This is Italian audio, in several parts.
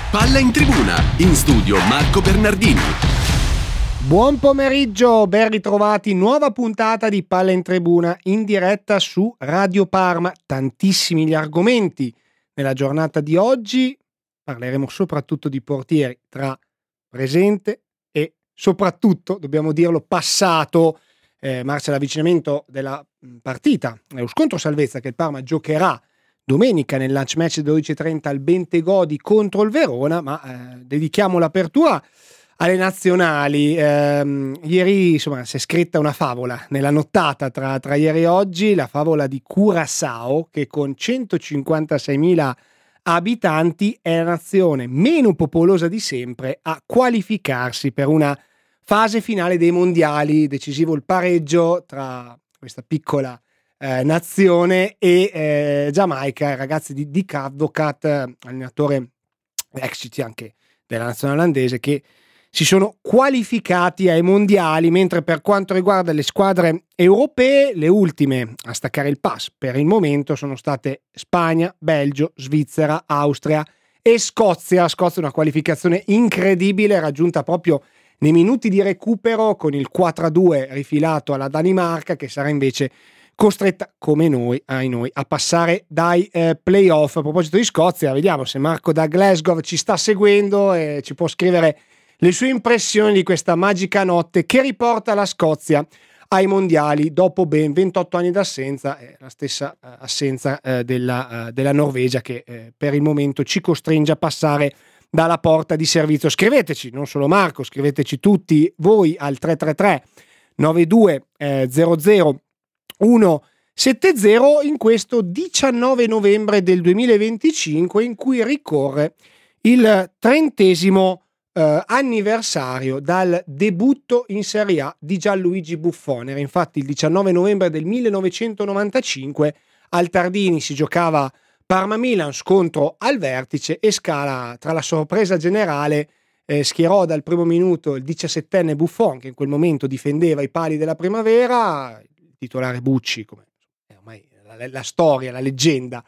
Palla in tribuna, in studio Marco Bernardini. Buon pomeriggio, ben ritrovati, nuova puntata di Palla in tribuna in diretta su Radio Parma. Tantissimi gli argomenti nella giornata di oggi, parleremo soprattutto di portieri tra presente e soprattutto, dobbiamo dirlo, passato. Marcia l'avvicinamento della partita, lo scontro salvezza che il Parma giocherà domenica nel lunch match 12:30 al Bentegodi contro il Verona, ma dedichiamo l'apertura alle nazionali. Ieri insomma si è scritta una favola nella nottata tra ieri e oggi, la favola di Curaçao, che con 156.000 abitanti è la nazione meno popolosa di sempre a qualificarsi per una fase finale dei mondiali. Decisivo il pareggio tra questa piccola nazione e Giamaica, ragazzi di Cathdocat, allenatore ex CT anche della nazionale olandese, che si sono qualificati ai mondiali. Mentre per quanto riguarda le squadre europee, le ultime a staccare il pass per il momento sono state Spagna, Belgio, Svizzera, Austria e Scozia. Scozia, una qualificazione incredibile raggiunta proprio nei minuti di recupero con il 4-2 rifilato alla Danimarca, che sarà invece costretta, come noi, a passare dai playoff. A proposito di Scozia, vediamo se Marco da Glasgow ci sta seguendo e ci può scrivere le sue impressioni di questa magica notte che riporta la Scozia ai mondiali dopo ben 28 anni d'assenza, la stessa assenza della Norvegia, che per il momento ci costringe a passare dalla porta di servizio. Scriveteci, non solo Marco, scriveteci tutti voi al 333 92 00 170 in questo 19 novembre del 2025, in cui ricorre il 30° anniversario dal debutto in Serie A di Gianluigi Buffon. Era infatti il 19 novembre del 1995, al Tardini si giocava Parma-Milan, scontro al vertice, e Scala, tra la sorpresa generale, schierò dal primo minuto il 17enne Buffon, che in quel momento difendeva i pali della Primavera. Il titolare Bucci, come è ormai la storia, la leggenda,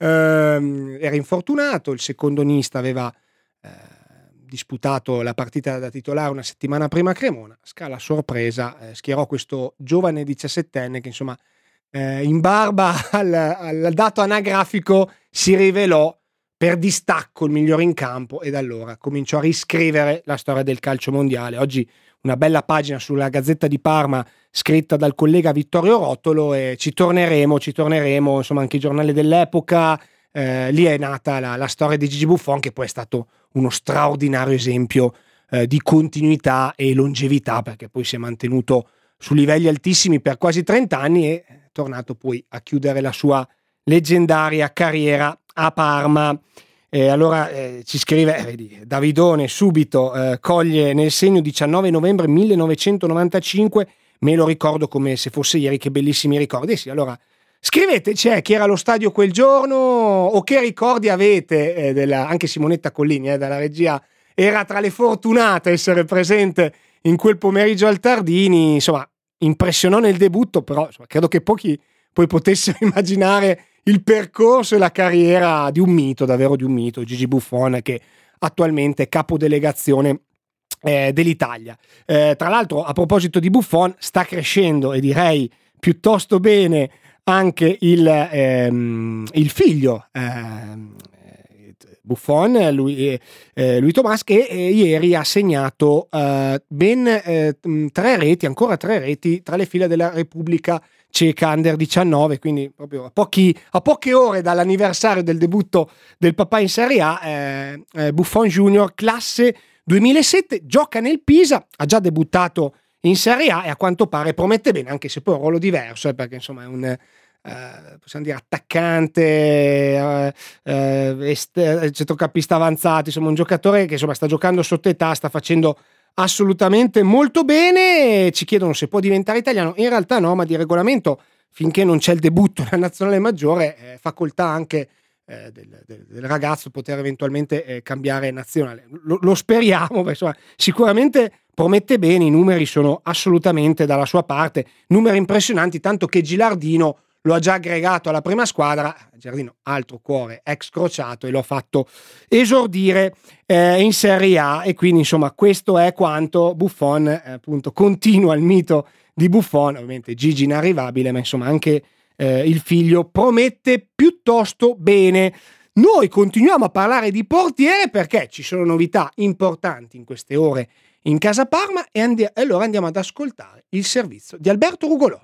era infortunato. Il secondo Nista aveva disputato la partita da titolare una settimana prima a Cremona. Scala, sorpresa, schierò questo giovane 17enne che insomma in barba al dato anagrafico si rivelò per distacco il migliore in campo, e da allora cominciò a riscrivere la storia del calcio mondiale. Oggi una bella pagina sulla Gazzetta di Parma scritta dal collega Vittorio Rotolo, e ci torneremo, insomma anche i giornali dell'epoca. Lì è nata la storia di Gigi Buffon, che poi è stato uno straordinario esempio di continuità e longevità, perché poi si è mantenuto su livelli altissimi per quasi 30 anni e è tornato poi a chiudere la sua leggendaria carriera a Parma. Allora ci scrive, vedi, Davidone subito coglie nel segno 19 novembre 1995, me lo ricordo come se fosse ieri, che bellissimi ricordi. Sì, allora scriveteci chi era allo stadio quel giorno o che ricordi avete anche Simonetta Collini dalla regia era tra le fortunate a essere presente in quel pomeriggio al Tardini. Insomma, impressionò nel debutto, però insomma, credo che pochi poi potessero immaginare il percorso e la carriera di un mito, davvero di un mito, Gigi Buffon, che attualmente è capodelegazione dell'Italia. Tra l'altro, a proposito di Buffon, sta crescendo, e direi piuttosto bene, anche il figlio Buffon, lui Tomás, che ieri ha segnato ben 3 reti, ancora 3 reti tra le fila della Repubblica Ceca Under 19, quindi proprio a poche ore dall'anniversario del debutto del papà in Serie A. Buffon Junior, classe 2007, gioca nel Pisa, ha già debuttato in Serie A e a quanto pare promette bene, anche se poi è un ruolo diverso, perché insomma è un possiamo dire attaccante, centrocampista avanzato, insomma un giocatore che insomma sta giocando sotto età, sta facendo assolutamente molto bene. Ci chiedono se può diventare italiano, in realtà no, ma di regolamento finché non c'è il debutto nella nazionale maggiore facoltà anche del ragazzo poter eventualmente cambiare nazionale. Lo speriamo, perché insomma sicuramente promette bene, i numeri sono assolutamente dalla sua parte, numeri impressionanti, tanto che Gilardino lo ha già aggregato alla prima squadra. Giardino, altro cuore, ex crociato, e l'ho fatto esordire in Serie A, e quindi insomma questo è quanto Buffon, appunto, continua il mito di Buffon. Ovviamente Gigi inarrivabile, ma insomma anche il figlio promette piuttosto bene. Noi continuiamo a parlare di portiere perché ci sono novità importanti in queste ore in Casa Parma, e allora andiamo ad ascoltare il servizio di Alberto Rugolotto.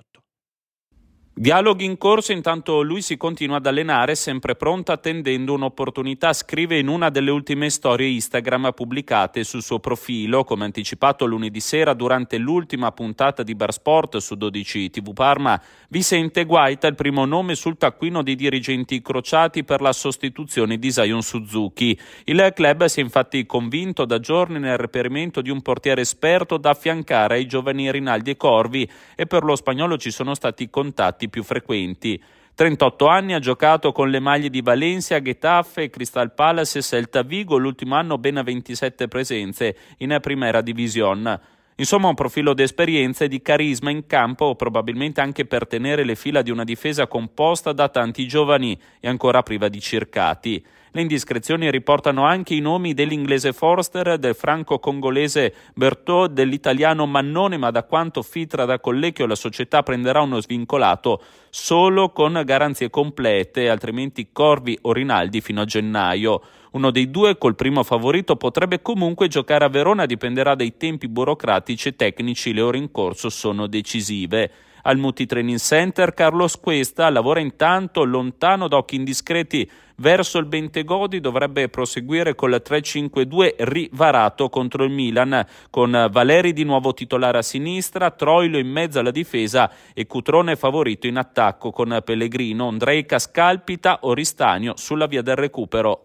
Dialoghi in corso, intanto lui si continua ad allenare, sempre pronto, attendendo un'opportunità, scrive in una delle ultime storie Instagram pubblicate sul suo profilo. Come anticipato lunedì sera durante l'ultima puntata di Bar Sport su 12 TV Parma, Vicente Guaita, il primo nome sul taccuino dei dirigenti crociati per la sostituzione di Zion Suzuki. Il club si è infatti convinto da giorni nel reperimento di un portiere esperto da affiancare ai giovani Rinaldi e Corvi, e per lo spagnolo ci sono stati contatti più frequenti. 38 anni, ha giocato con le maglie di Valencia, Getafe, Crystal Palace e Celta Vigo, l'ultimo anno ben 27 presenze in Primera División. Insomma, un profilo di esperienza e di carisma in campo, probabilmente anche per tenere le fila di una difesa composta da tanti giovani e ancora priva di circati. Le indiscrezioni riportano anche i nomi dell'inglese Forster, del franco-congolese Berthaud, dell'italiano Mannone, ma da quanto filtra da Collecchio la società prenderà uno svincolato solo con garanzie complete, altrimenti Corvi o Rinaldi fino a gennaio. Uno dei due, col primo favorito, potrebbe comunque giocare a Verona, dipenderà dai tempi burocratici e tecnici, le ore in corso sono decisive. Al Muti Training Center Carlos Cuesta lavora intanto lontano da occhi indiscreti verso il Bentegodi, dovrebbe proseguire col 3-5-2 rivarato contro il Milan, con Valeri di nuovo titolare a sinistra, Troilo in mezzo alla difesa e Cutrone favorito in attacco con Pellegrino, Ondrejka scalpita, Oristanio sulla via del recupero.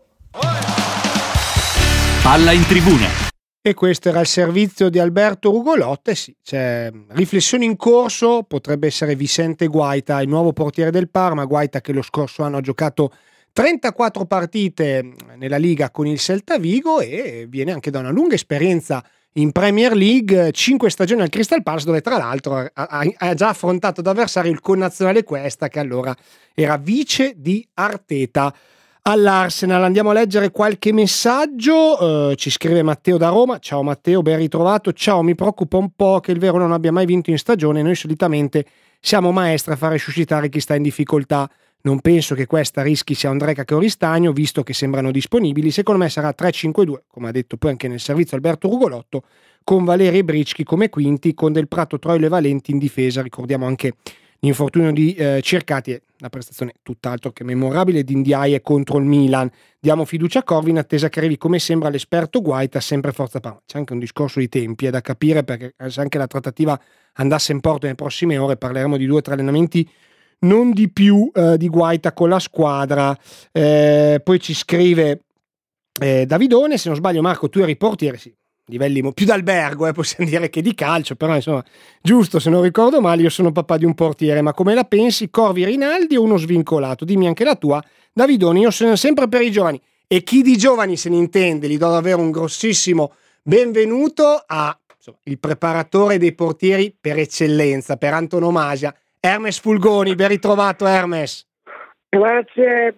Palla in tribuna. E questo era il servizio di Alberto Rugolotto. E sì, c'è riflessione in corso, potrebbe essere Vicente Guaita, il nuovo portiere del Parma. Guaita che lo scorso anno ha giocato 34 partite nella Liga con il Celta Vigo e viene anche da una lunga esperienza in Premier League, 5 stagioni al Crystal Palace, dove tra l'altro ha già affrontato ad avversario il connazionale Cuesta, che allora era vice di Arteta all'Arsenal. Andiamo a leggere qualche messaggio. Ci scrive Matteo da Roma. Ciao Matteo, ben ritrovato. Ciao, mi preoccupa un po' che il Verona non abbia mai vinto in stagione. Noi solitamente siamo maestri a fare suscitare chi sta in difficoltà. Non penso che questa rischi sia Ondrejka che Oristagno, visto che sembrano disponibili. Secondo me sarà 3-5-2, come ha detto poi anche nel servizio Alberto Rugolotto, con Valeri e Bricchi come quinti, con Del Prato, Troilo e Valenti in difesa. Ricordiamo anche l'infortunio di Cercati e la prestazione tutt'altro che memorabile di Ndiaye contro il Milan. Diamo fiducia a Corvi in attesa che arrivi, come sembra, l'esperto Guaita, sempre Forza Parma. C'è anche un discorso di tempi, è da capire, perché se anche la trattativa andasse in porto nelle prossime ore parleremo di 2 o 3 allenamenti, non di più, di Guaita con la squadra. Poi ci scrive Davidone, se non sbaglio Marco tu eri portiere, sì, livelli più d'albergo, possiamo dire, che di calcio, però insomma giusto, se non ricordo male io sono papà di un portiere. Ma come la pensi, Corvi, Rinaldi o uno svincolato? Dimmi anche la tua. Davidone, io sono sempre per i giovani, e chi di giovani se ne intende gli do davvero un grossissimo benvenuto a il preparatore dei portieri per eccellenza, per antonomasia, Hermes Fulgoni. Ben ritrovato Hermes. Grazie,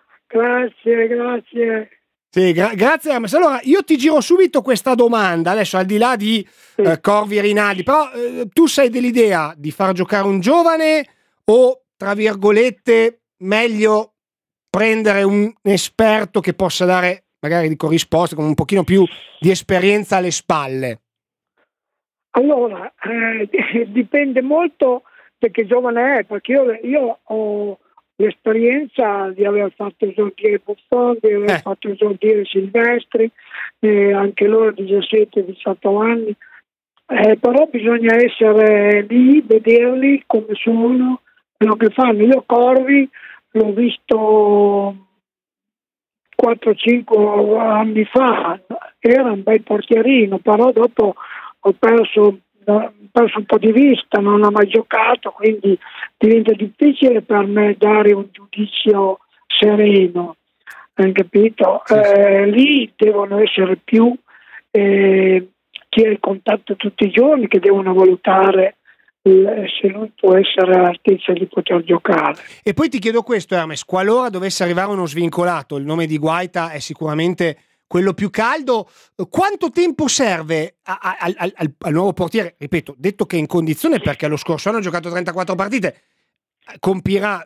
grazie. Sì, grazie Hermes. Allora io ti giro subito questa domanda, adesso al di là di Corvi e Rinaldi, però tu sei dell'idea di far giocare un giovane o, tra virgolette, meglio prendere un esperto che possa dare magari, dico, risposte con un pochino più di esperienza alle spalle? Allora, dipende molto da che giovane è, perché io ho l'esperienza di aver fatto esordire Buffon, di aver fatto esordire Silvestri, anche loro 17-18 anni, però bisogna essere lì, vederli come sono, quello che fanno. Io Corvi l'ho visto 4-5 anni fa, era un bel portierino, però dopo ho perso un po' di vista, non ha mai giocato, quindi diventa difficile per me dare un giudizio sereno, hai capito? Lì devono essere più chi ha il contatto tutti i giorni, che devono valutare se lui può essere all'altezza di poter giocare. E poi ti chiedo questo, Hermes, qualora dovesse arrivare uno svincolato, il nome di Guaita è sicuramente quello più caldo, quanto tempo serve al nuovo portiere? Ripeto, detto che è in condizione, perché lo scorso anno ha giocato 34 partite, compirà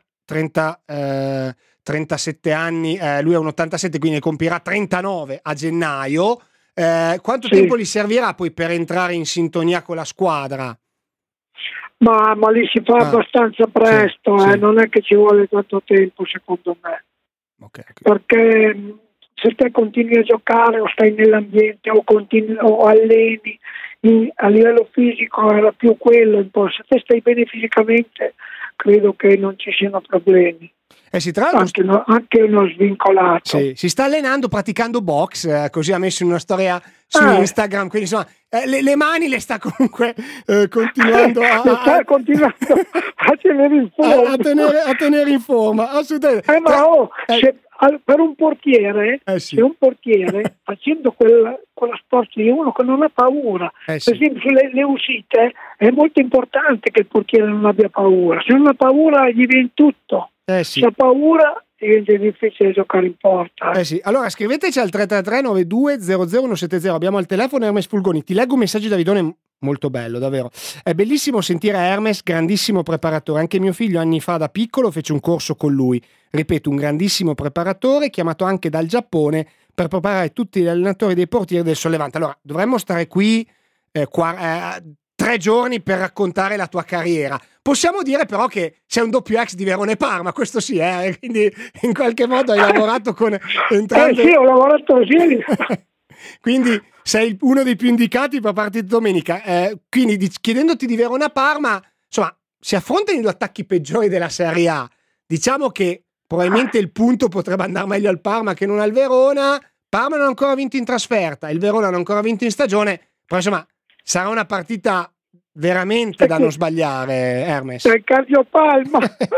37 anni, lui è un 87, quindi compirà 39 a gennaio. Quanto tempo gli servirà poi per entrare in sintonia con la squadra? Ma lì si fa abbastanza presto, sì. Non è che ci vuole tanto tempo, secondo me. Okay. Perché se te continui a giocare o stai nell'ambiente o alleni a livello fisico, era più quello. Se te stai bene fisicamente, credo che non ci siano problemi. Tra l'altro, anche uno svincolato. Sì, si sta allenando praticando box, così ha messo in una storia su Instagram, quindi insomma le mani le sta comunque continuando a tenere in forma. A tenere in forma, assolutamente. Per un portiere, se un portiere facendo quella sport di uno che non ha paura, per esempio le uscite, è molto importante che il portiere non abbia paura. Se non ha paura gli viene tutto. Se ha paura diventa difficile giocare in porta. Allora scriveteci al 333-9200-170. Abbiamo al telefono Hermes Fulgoni. Ti leggo un messaggio da Vidone molto bello, davvero. È bellissimo sentire Hermes, grandissimo preparatore. Anche mio figlio anni fa da piccolo fece un corso con lui. Ripeto, un grandissimo preparatore, chiamato anche dal Giappone per preparare tutti gli allenatori dei portieri del Sollevante. Allora, dovremmo stare qui 3 giorni per raccontare la tua carriera. Possiamo dire però che sei un doppio ex di Verona e Parma, questo sì, quindi in qualche modo hai lavorato con entrambe. Sì, ho lavorato così. Quindi sei uno dei più indicati per partita domenica. Quindi chiedendoti di Verona Parma, insomma, si affrontano i 2 attacchi peggiori della Serie A. Diciamo che probabilmente il punto potrebbe andare meglio al Parma che non al Verona. Parma non ha ancora vinto in trasferta, il Verona non ha ancora vinto in stagione, però insomma sarà una partita veramente da non sbagliare, Hermes. Il cardiopalma.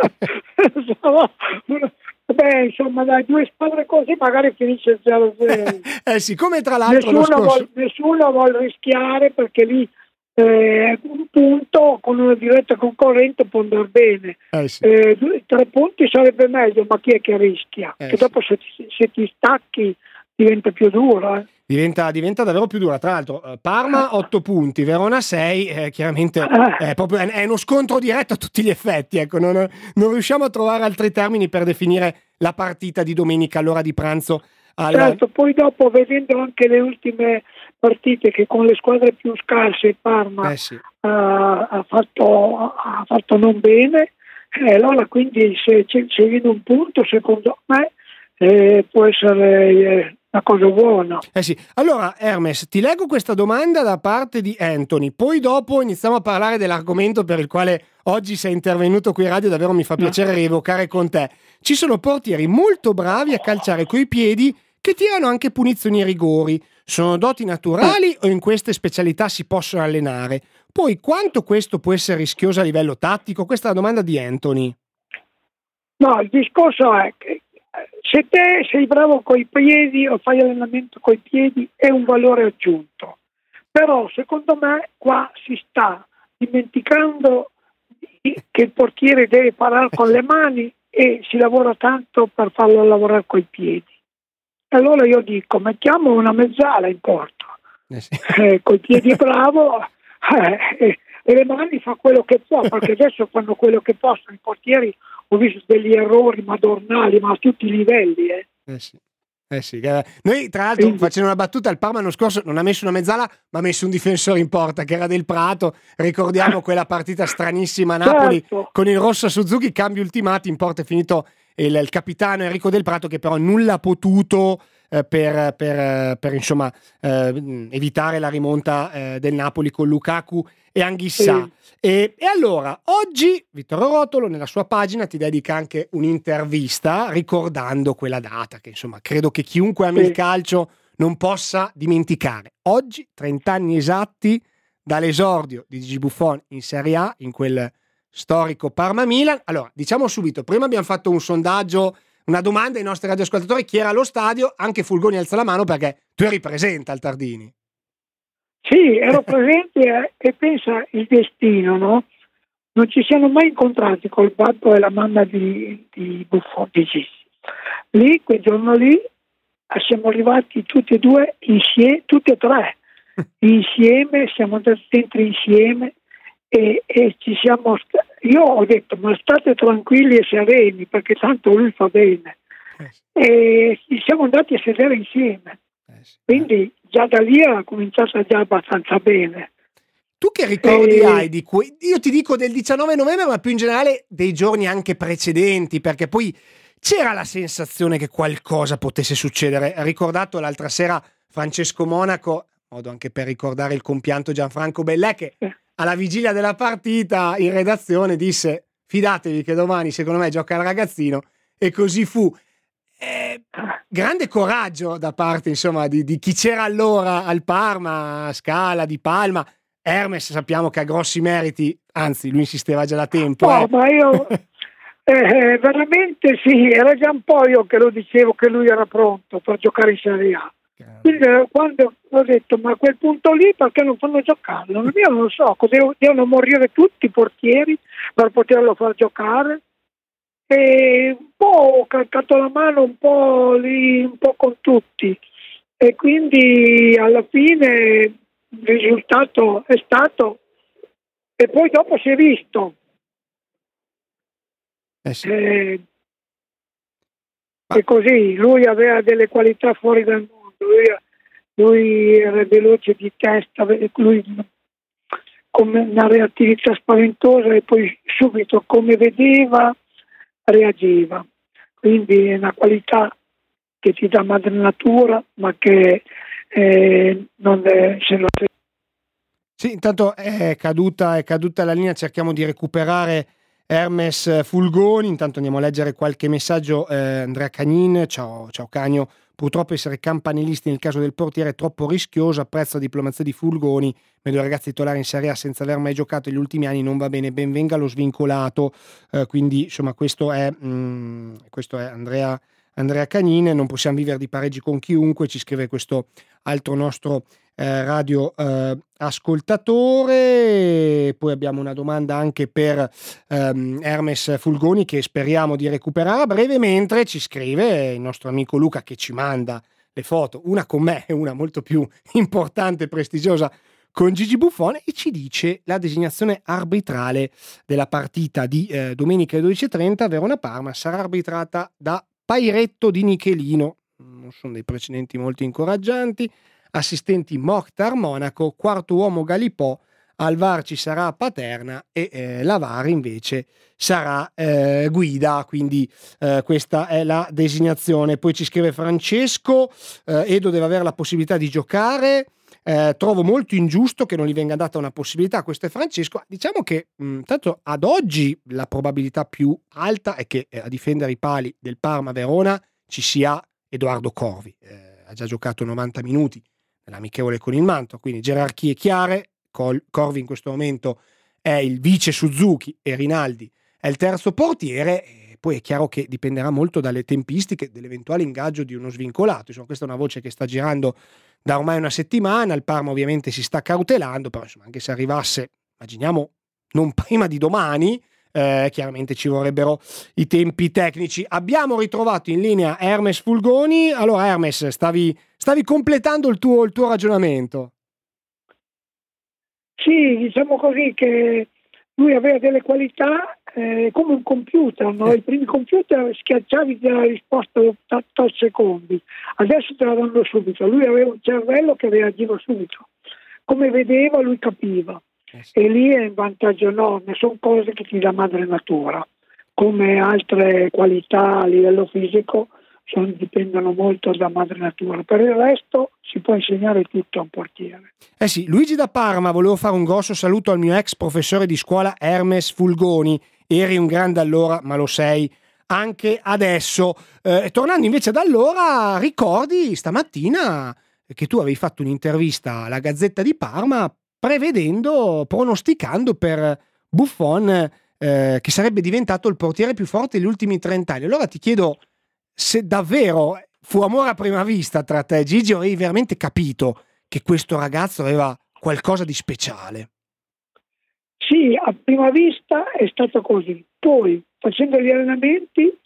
Beh, insomma, dai, 2 squadre così magari finisce 0-0. Siccome tra l'altro nessuno vuole rischiare, perché lì un punto con una diretta concorrente può andare bene. 3 punti sarebbe meglio, ma chi è che rischia? Che dopo se ti stacchi diventa più duro. Diventa davvero più dura. Tra l'altro Parma 8 punti, Verona 6, chiaramente è uno scontro diretto a tutti gli effetti, ecco. Non riusciamo a trovare altri termini per definire la partita di domenica all'ora di pranzo. Certo, poi dopo, vedendo anche le ultime partite che con le squadre più scarse Parma ha fatto non bene, allora quindi se viene un punto, secondo me può essere una cosa buona. Allora Hermes, ti leggo questa domanda da parte di Anthony, poi dopo iniziamo a parlare dell'argomento per il quale oggi sei intervenuto qui in radio. Davvero mi fa piacere rievocare con te. Ci sono portieri molto bravi a calciare coi piedi che tirano anche punizioni e rigori. Sono doti naturali o in queste specialità si possono allenare? Poi quanto questo può essere rischioso a livello tattico? Questa è la domanda di Anthony. No, il discorso è che se te sei bravo coi piedi o fai allenamento coi piedi è un valore aggiunto, però secondo me qua si sta dimenticando che il portiere deve parare con le mani e si lavora tanto per farlo lavorare coi piedi. Allora io dico, mettiamo una mezzala in porto, coi piedi è bravo e le mani fa quello che può, perché adesso fanno quello che possono i portieri. Ho visto degli errori madornali, ma a tutti i livelli. Noi tra l'altro, facendo una battuta, il Parma l'anno scorso non ha messo una mezzala ma ha messo un difensore in porta che era Del Prato. Ricordiamo quella partita stranissima a Napoli, certo, con il rosso Suzuki, cambi ultimati, in porta è finito il capitano Enrico Del Prato, che però nulla ha potuto per insomma evitare la rimonta del Napoli con Lukaku e Anghissà. E allora oggi Vittorio Rotolo nella sua pagina ti dedica anche un'intervista ricordando quella data che insomma credo che chiunque ami il calcio non possa dimenticare. Oggi 30 anni esatti dall'esordio di Gigi Buffon in Serie A, in quel storico Parma-Milan. Allora diciamo subito, prima abbiamo fatto un sondaggio, una domanda ai nostri radioascoltatori: chi era allo stadio? Anche Fulgoni alza la mano perché tu eri presente al Tardini. Sì, ero presente e pensa il destino, no? non ci siamo mai incontrati col babbo e la mamma di Buffon, di Gigi. Lì, quel giorno lì, siamo arrivati tutti e due insieme, tutti e tre insieme, siamo andati sempre insieme e ci siamo. Io ho detto, ma state tranquilli e sereni, perché tanto lui fa bene. E ci siamo andati a sedere insieme. Quindi già da lì era cominciata già abbastanza bene. Tu che ricordi hai di io ti dico del 19 novembre, ma più in generale dei giorni anche precedenti, perché poi c'era la sensazione che qualcosa potesse succedere. Ha ricordato l'altra sera Francesco Monaco, modo anche per ricordare il compianto Gianfranco Bellè, che alla vigilia della partita in redazione disse: fidatevi che domani secondo me gioca il ragazzino, e così fu. Grande coraggio da parte, insomma, di chi c'era allora al Parma, Scala, Di Palma. Hermes sappiamo che ha grossi meriti, anzi lui insisteva già da tempo. No, ma io veramente sì, era già un po' io che lo dicevo che lui era pronto per giocare in Serie A. Quindi quando ho detto, ma a quel punto lì perché non fanno giocarlo? Io non lo so, devono morire tutti i portieri per poterlo far giocare. E un po' ho calcato la mano un po' lì, un po' con tutti, e quindi alla fine il risultato è stato, e poi dopo si è visto. Sì. E così lui aveva delle qualità fuori dal mondo, lui era veloce di testa, lui come una reattività spaventosa, e poi subito come vedeva reagiva, quindi è una qualità che ti dà madre natura, ma che non è, se lo... Sì, intanto è caduta la linea, cerchiamo di recuperare Hermes Fulgoni. Intanto andiamo a leggere qualche messaggio. Andrea Cagnin, ciao Cagno, purtroppo essere campanilisti nel caso del portiere è troppo rischioso, apprezzo la diplomazia di Fulgoni, ma due ragazzi titolari in Serie A senza aver mai giocato negli ultimi anni non va bene, ben venga lo svincolato. Quindi insomma questo è Andrea Cagnin. Non possiamo vivere di pareggi con chiunque, ci scrive questo altro nostro radio ascoltatore. Poi abbiamo una domanda anche per Hermes Fulgoni, che speriamo di recuperare a breve, mentre ci scrive il nostro amico Luca, che ci manda le foto, una con me e una molto più importante e prestigiosa con Gigi Buffon, e ci dice la designazione arbitrale della partita di domenica alle 12:30 Verona-Parma sarà arbitrata da Pairetto Di Nichelino. Non sono dei precedenti molto incoraggianti. Assistenti Mokhtar Monaco, quarto uomo Galipò, al VAR ci sarà Paterna e la VAR invece sarà Guida. Quindi questa è la designazione. Poi ci scrive Francesco: Edo deve avere la possibilità di giocare, trovo molto ingiusto che non gli venga data una possibilità. Questo è Francesco. Diciamo che tanto ad oggi la probabilità più alta è che a difendere i pali del Parma Verona ci sia Edoardo Corvi. Ha già giocato 90 minuti nell'amichevole con il Mantova, quindi gerarchie chiare. Corvi in questo momento è il vice Suzuki e Rinaldi è il terzo portiere, e poi è chiaro che dipenderà molto dalle tempistiche dell'eventuale ingaggio di uno svincolato. Insomma, questa è una voce che sta girando da ormai una settimana. Il Parma ovviamente si sta cautelando, però insomma, anche se arrivasse, immaginiamo, non prima di domani, chiaramente ci vorrebbero i tempi tecnici. Abbiamo ritrovato in linea Hermes Fulgoni. Allora Hermes, stavi completando il tuo ragionamento. Sì, diciamo così che lui aveva delle qualità come un computer, no? I primi computer schiacciavi la risposta dopo 8 secondi, adesso te la danno subito. Lui aveva un cervello che reagiva subito, come vedeva lui capiva, e lì è un vantaggio enorme. Sono cose che ti dà madre natura, come altre qualità a livello fisico dipendono molto da madre natura. Per il resto si può insegnare tutto a un portiere. Sì, Luigi da Parma: volevo fare un grosso saluto al mio ex professore di scuola Hermes Fulgoni, eri un grande allora ma lo sei anche adesso. Tornando invece ad allora, ricordi stamattina che tu avevi fatto un'intervista alla Gazzetta di Parma pronosticando per Buffon che sarebbe diventato il portiere più forte degli ultimi 30 anni. Allora ti chiedo se davvero fu amore a prima vista tra te e Gigi, o avevi veramente capito che questo ragazzo aveva qualcosa di speciale? Sì, a prima vista è stato così. Poi, facendo gli allenamenti,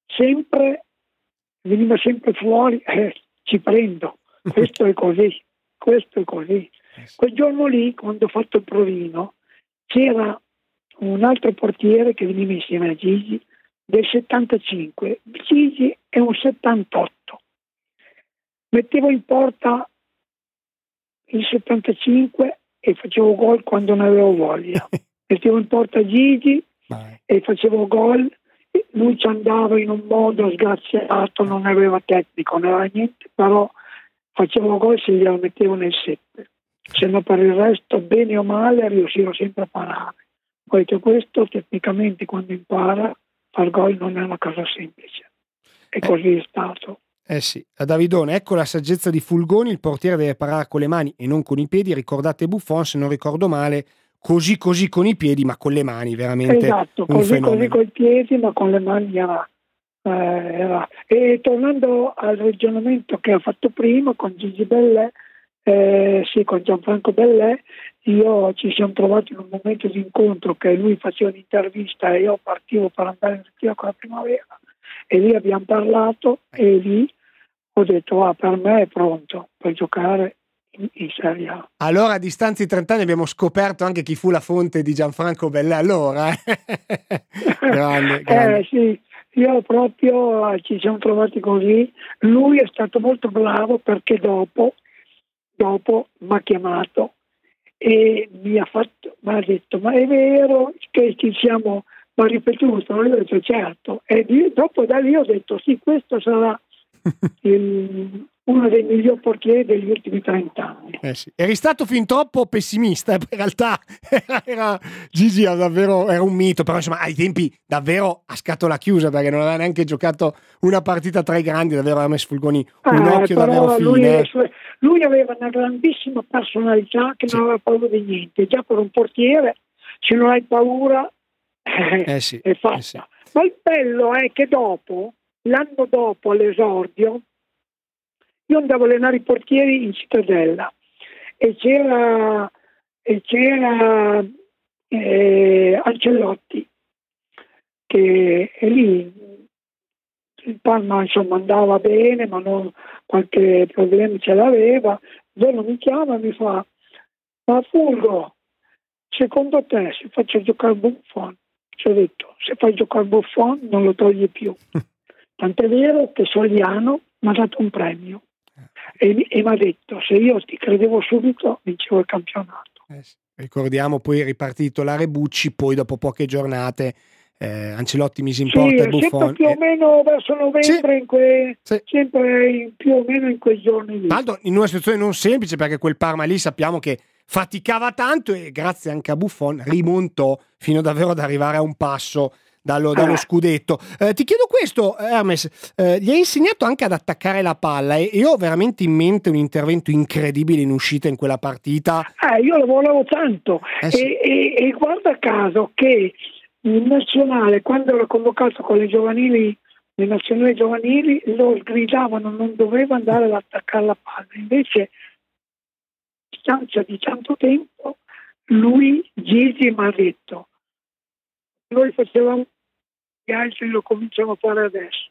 veniva sempre fuori, ci prendo. Questo è così. Quel giorno lì, quando ho fatto il provino, c'era un altro portiere che veniva insieme a Gigi del 75. Gigi è un 78. Mettevo in porta il 75 e facevo gol quando ne avevo voglia. Mettevo in porta Gigi e facevo gol. Lui ci andava in un modo sgraziato, non aveva tecnico, non aveva niente, però facevo gol se glielo mettevo nel 7. Se no, per il resto, bene o male, riuscivo sempre a parare. Poi che questo, tecnicamente, quando impara, far gol non è una cosa semplice. E così è stato. Sì, a Davidone, ecco la saggezza di Fulgoni: il portiere deve parare con le mani e non con i piedi. Ricordate Buffon, se non ricordo male, così con i piedi, ma con le mani, veramente. Esatto, un fenomeno. Così con i piedi, ma con le mani era. E tornando al ragionamento che ho fatto prima con Gigi Bellè, con Gianfranco Bellè, ci siamo trovati in un momento di incontro che lui faceva un'intervista e io partivo per andare in ritiro con la Primavera, e lì abbiamo parlato e lì ho detto per me è pronto per giocare in Serie A. Allora, a distanza di 30 anni abbiamo scoperto anche chi fu la fonte di Gianfranco Bellè, allora. Grande. Sì, io proprio ci siamo trovati così. Lui è stato molto bravo perché dopo mi ha chiamato e mi ha detto: ma è vero che ci siamo, ma ripetuto? Io ho detto certo, e dopo da lì ho detto sì, questo sarà uno dei migliori portieri degli ultimi 30 anni. Sì. Eri stato fin troppo pessimista, in realtà Gigi era un mito, però insomma ai tempi davvero a scatola chiusa, perché non aveva neanche giocato una partita tra i grandi. Davvero Hermes Fulgoni, un occhio davvero fine. Lui aveva una grandissima personalità che non aveva paura di niente. Già per un portiere, se non hai paura, è fatta. Ma il bello è che l'anno dopo all'esordio, io andavo a allenare i portieri in Cittadella e c'era Ancelotti, che è lì il Parma insomma andava bene, ma non, qualche problema ce l'aveva. Giorno mi chiama e mi fa: ma Fulgo, secondo te se faccio giocare Buffon? Ci ho detto: se fai giocare Buffon non lo togli più. Tant'è vero che Sogliano mi ha dato un premio e mi ha detto: se io ti credevo subito vincevo il campionato. Sì. Ricordiamo poi ripartito la Rebucci, poi dopo poche giornate Ancelotti mise in porta il Buffon. Sempre più o meno verso novembre, sempre più o meno in quei giorni lì. Tanto in una situazione non semplice, perché quel Parma lì sappiamo che faticava tanto e grazie anche a Buffon rimontò fino davvero ad arrivare a un passo dallo scudetto. Ti chiedo questo, Hermes, gli hai insegnato anche ad attaccare la palla e io ho veramente in mente un intervento incredibile in uscita in quella partita. Io lavoravo tanto e guarda caso che in nazionale, quando ero convocato con le giovanili, le nazionali giovanili, lo sgridavano, non doveva andare ad attaccare la palla. Invece, a distanza di tanto tempo, Gigi mi ha detto: noi facevamo, gli altri lo cominciamo a fare adesso.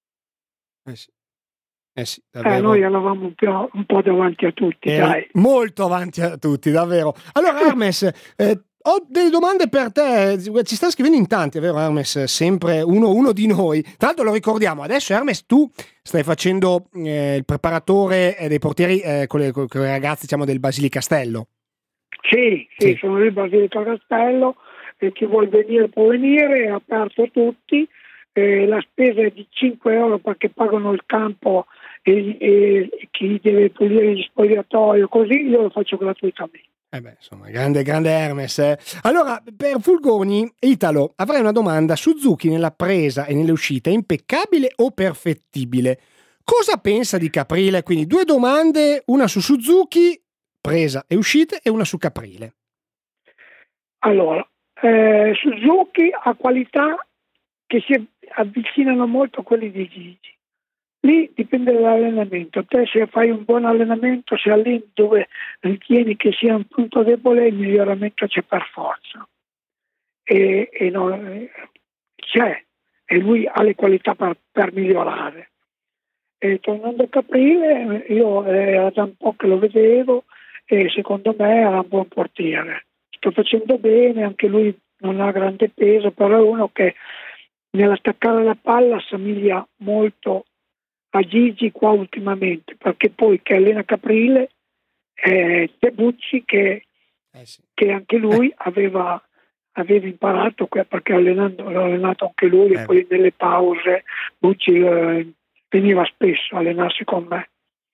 Sì, davvero. Noi eravamo un po' davanti a tutti, dai. Molto avanti a tutti, davvero. Allora, Hermes, ho delle domande per te. Ci stanno scrivendo in tanti, è vero, Hermes? Sempre uno di noi. Tra l'altro lo ricordiamo, adesso Hermes tu stai facendo il preparatore dei portieri con i ragazzi, diciamo, del Basili Castello. Sì, sono del Basilica Castello e chi vuol venire può venire, è aperto a tutti. La spesa è di 5 euro perché pagano il campo e chi deve pulire gli spogliatoi, così io lo faccio gratuitamente. Insomma, grande Hermes. Allora, per Fulgoni, Italo, avrei una domanda. Suzuki nella presa e nelle uscite è impeccabile o perfettibile? Cosa pensa di Caprile? Quindi 2 domande, una su Suzuki, presa e uscite, e una su Caprile. Allora, Suzuki ha qualità che si avvicinano molto a quelli di Gigi. Lì dipende dall'allenamento. Te, se fai un buon allenamento, se alleni dove ritieni che sia un punto debole, il miglioramento c'è per forza. e c'è, e lui ha le qualità per migliorare. E tornando a Caprile, io era da un po' che lo vedevo e secondo me era un buon portiere. Sto facendo bene, anche lui non ha grande peso, però è uno che nell'attaccare la palla assomiglia molto a Gigi qua ultimamente, perché poi che allena Caprile Tebucci che anche lui aveva imparato, perché l'ho allenato anche lui e poi nelle pause Bucci veniva spesso a allenarsi con me,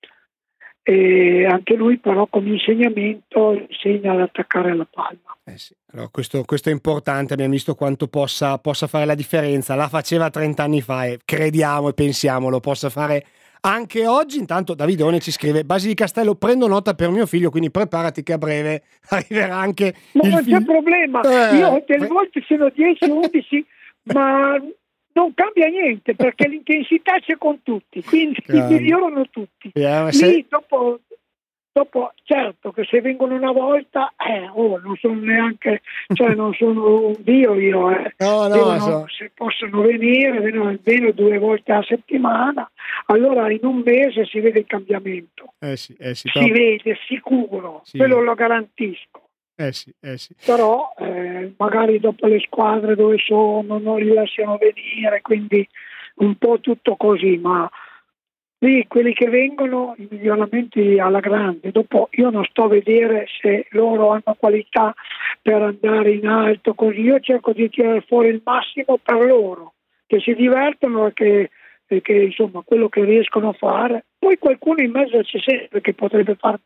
e anche lui però come insegnamento insegna ad attaccare la palla. Allora, questo è importante, abbiamo visto quanto possa fare la differenza. La faceva 30 anni fa e crediamo e pensiamo lo possa fare anche oggi. Intanto Davidone ci scrive: Basi di Castello, prendo nota per mio figlio, quindi preparati che a breve arriverà anche ma il non figlio. C'è problema, io delle volte sono 10-11 ma non cambia niente perché l'intensità c'è con tutti, quindi migliorano tutti. Lì dopo certo che se vengono una volta non sono neanche, cioè non sono un dio io, se possono venire almeno 2 volte a settimana, allora in un mese si vede il cambiamento, si vede sicuro, quello lo garantisco. Però magari dopo le squadre dove sono non li lasciano venire, quindi un po' tutto così, ma lì quelli che vengono i miglioramenti alla grande. Dopo io non sto a vedere se loro hanno qualità per andare in alto, così io cerco di tirare fuori il massimo per loro, che si divertono e che insomma quello che riescono a fare. Poi qualcuno in mezzo c'è sempre che potrebbe fare.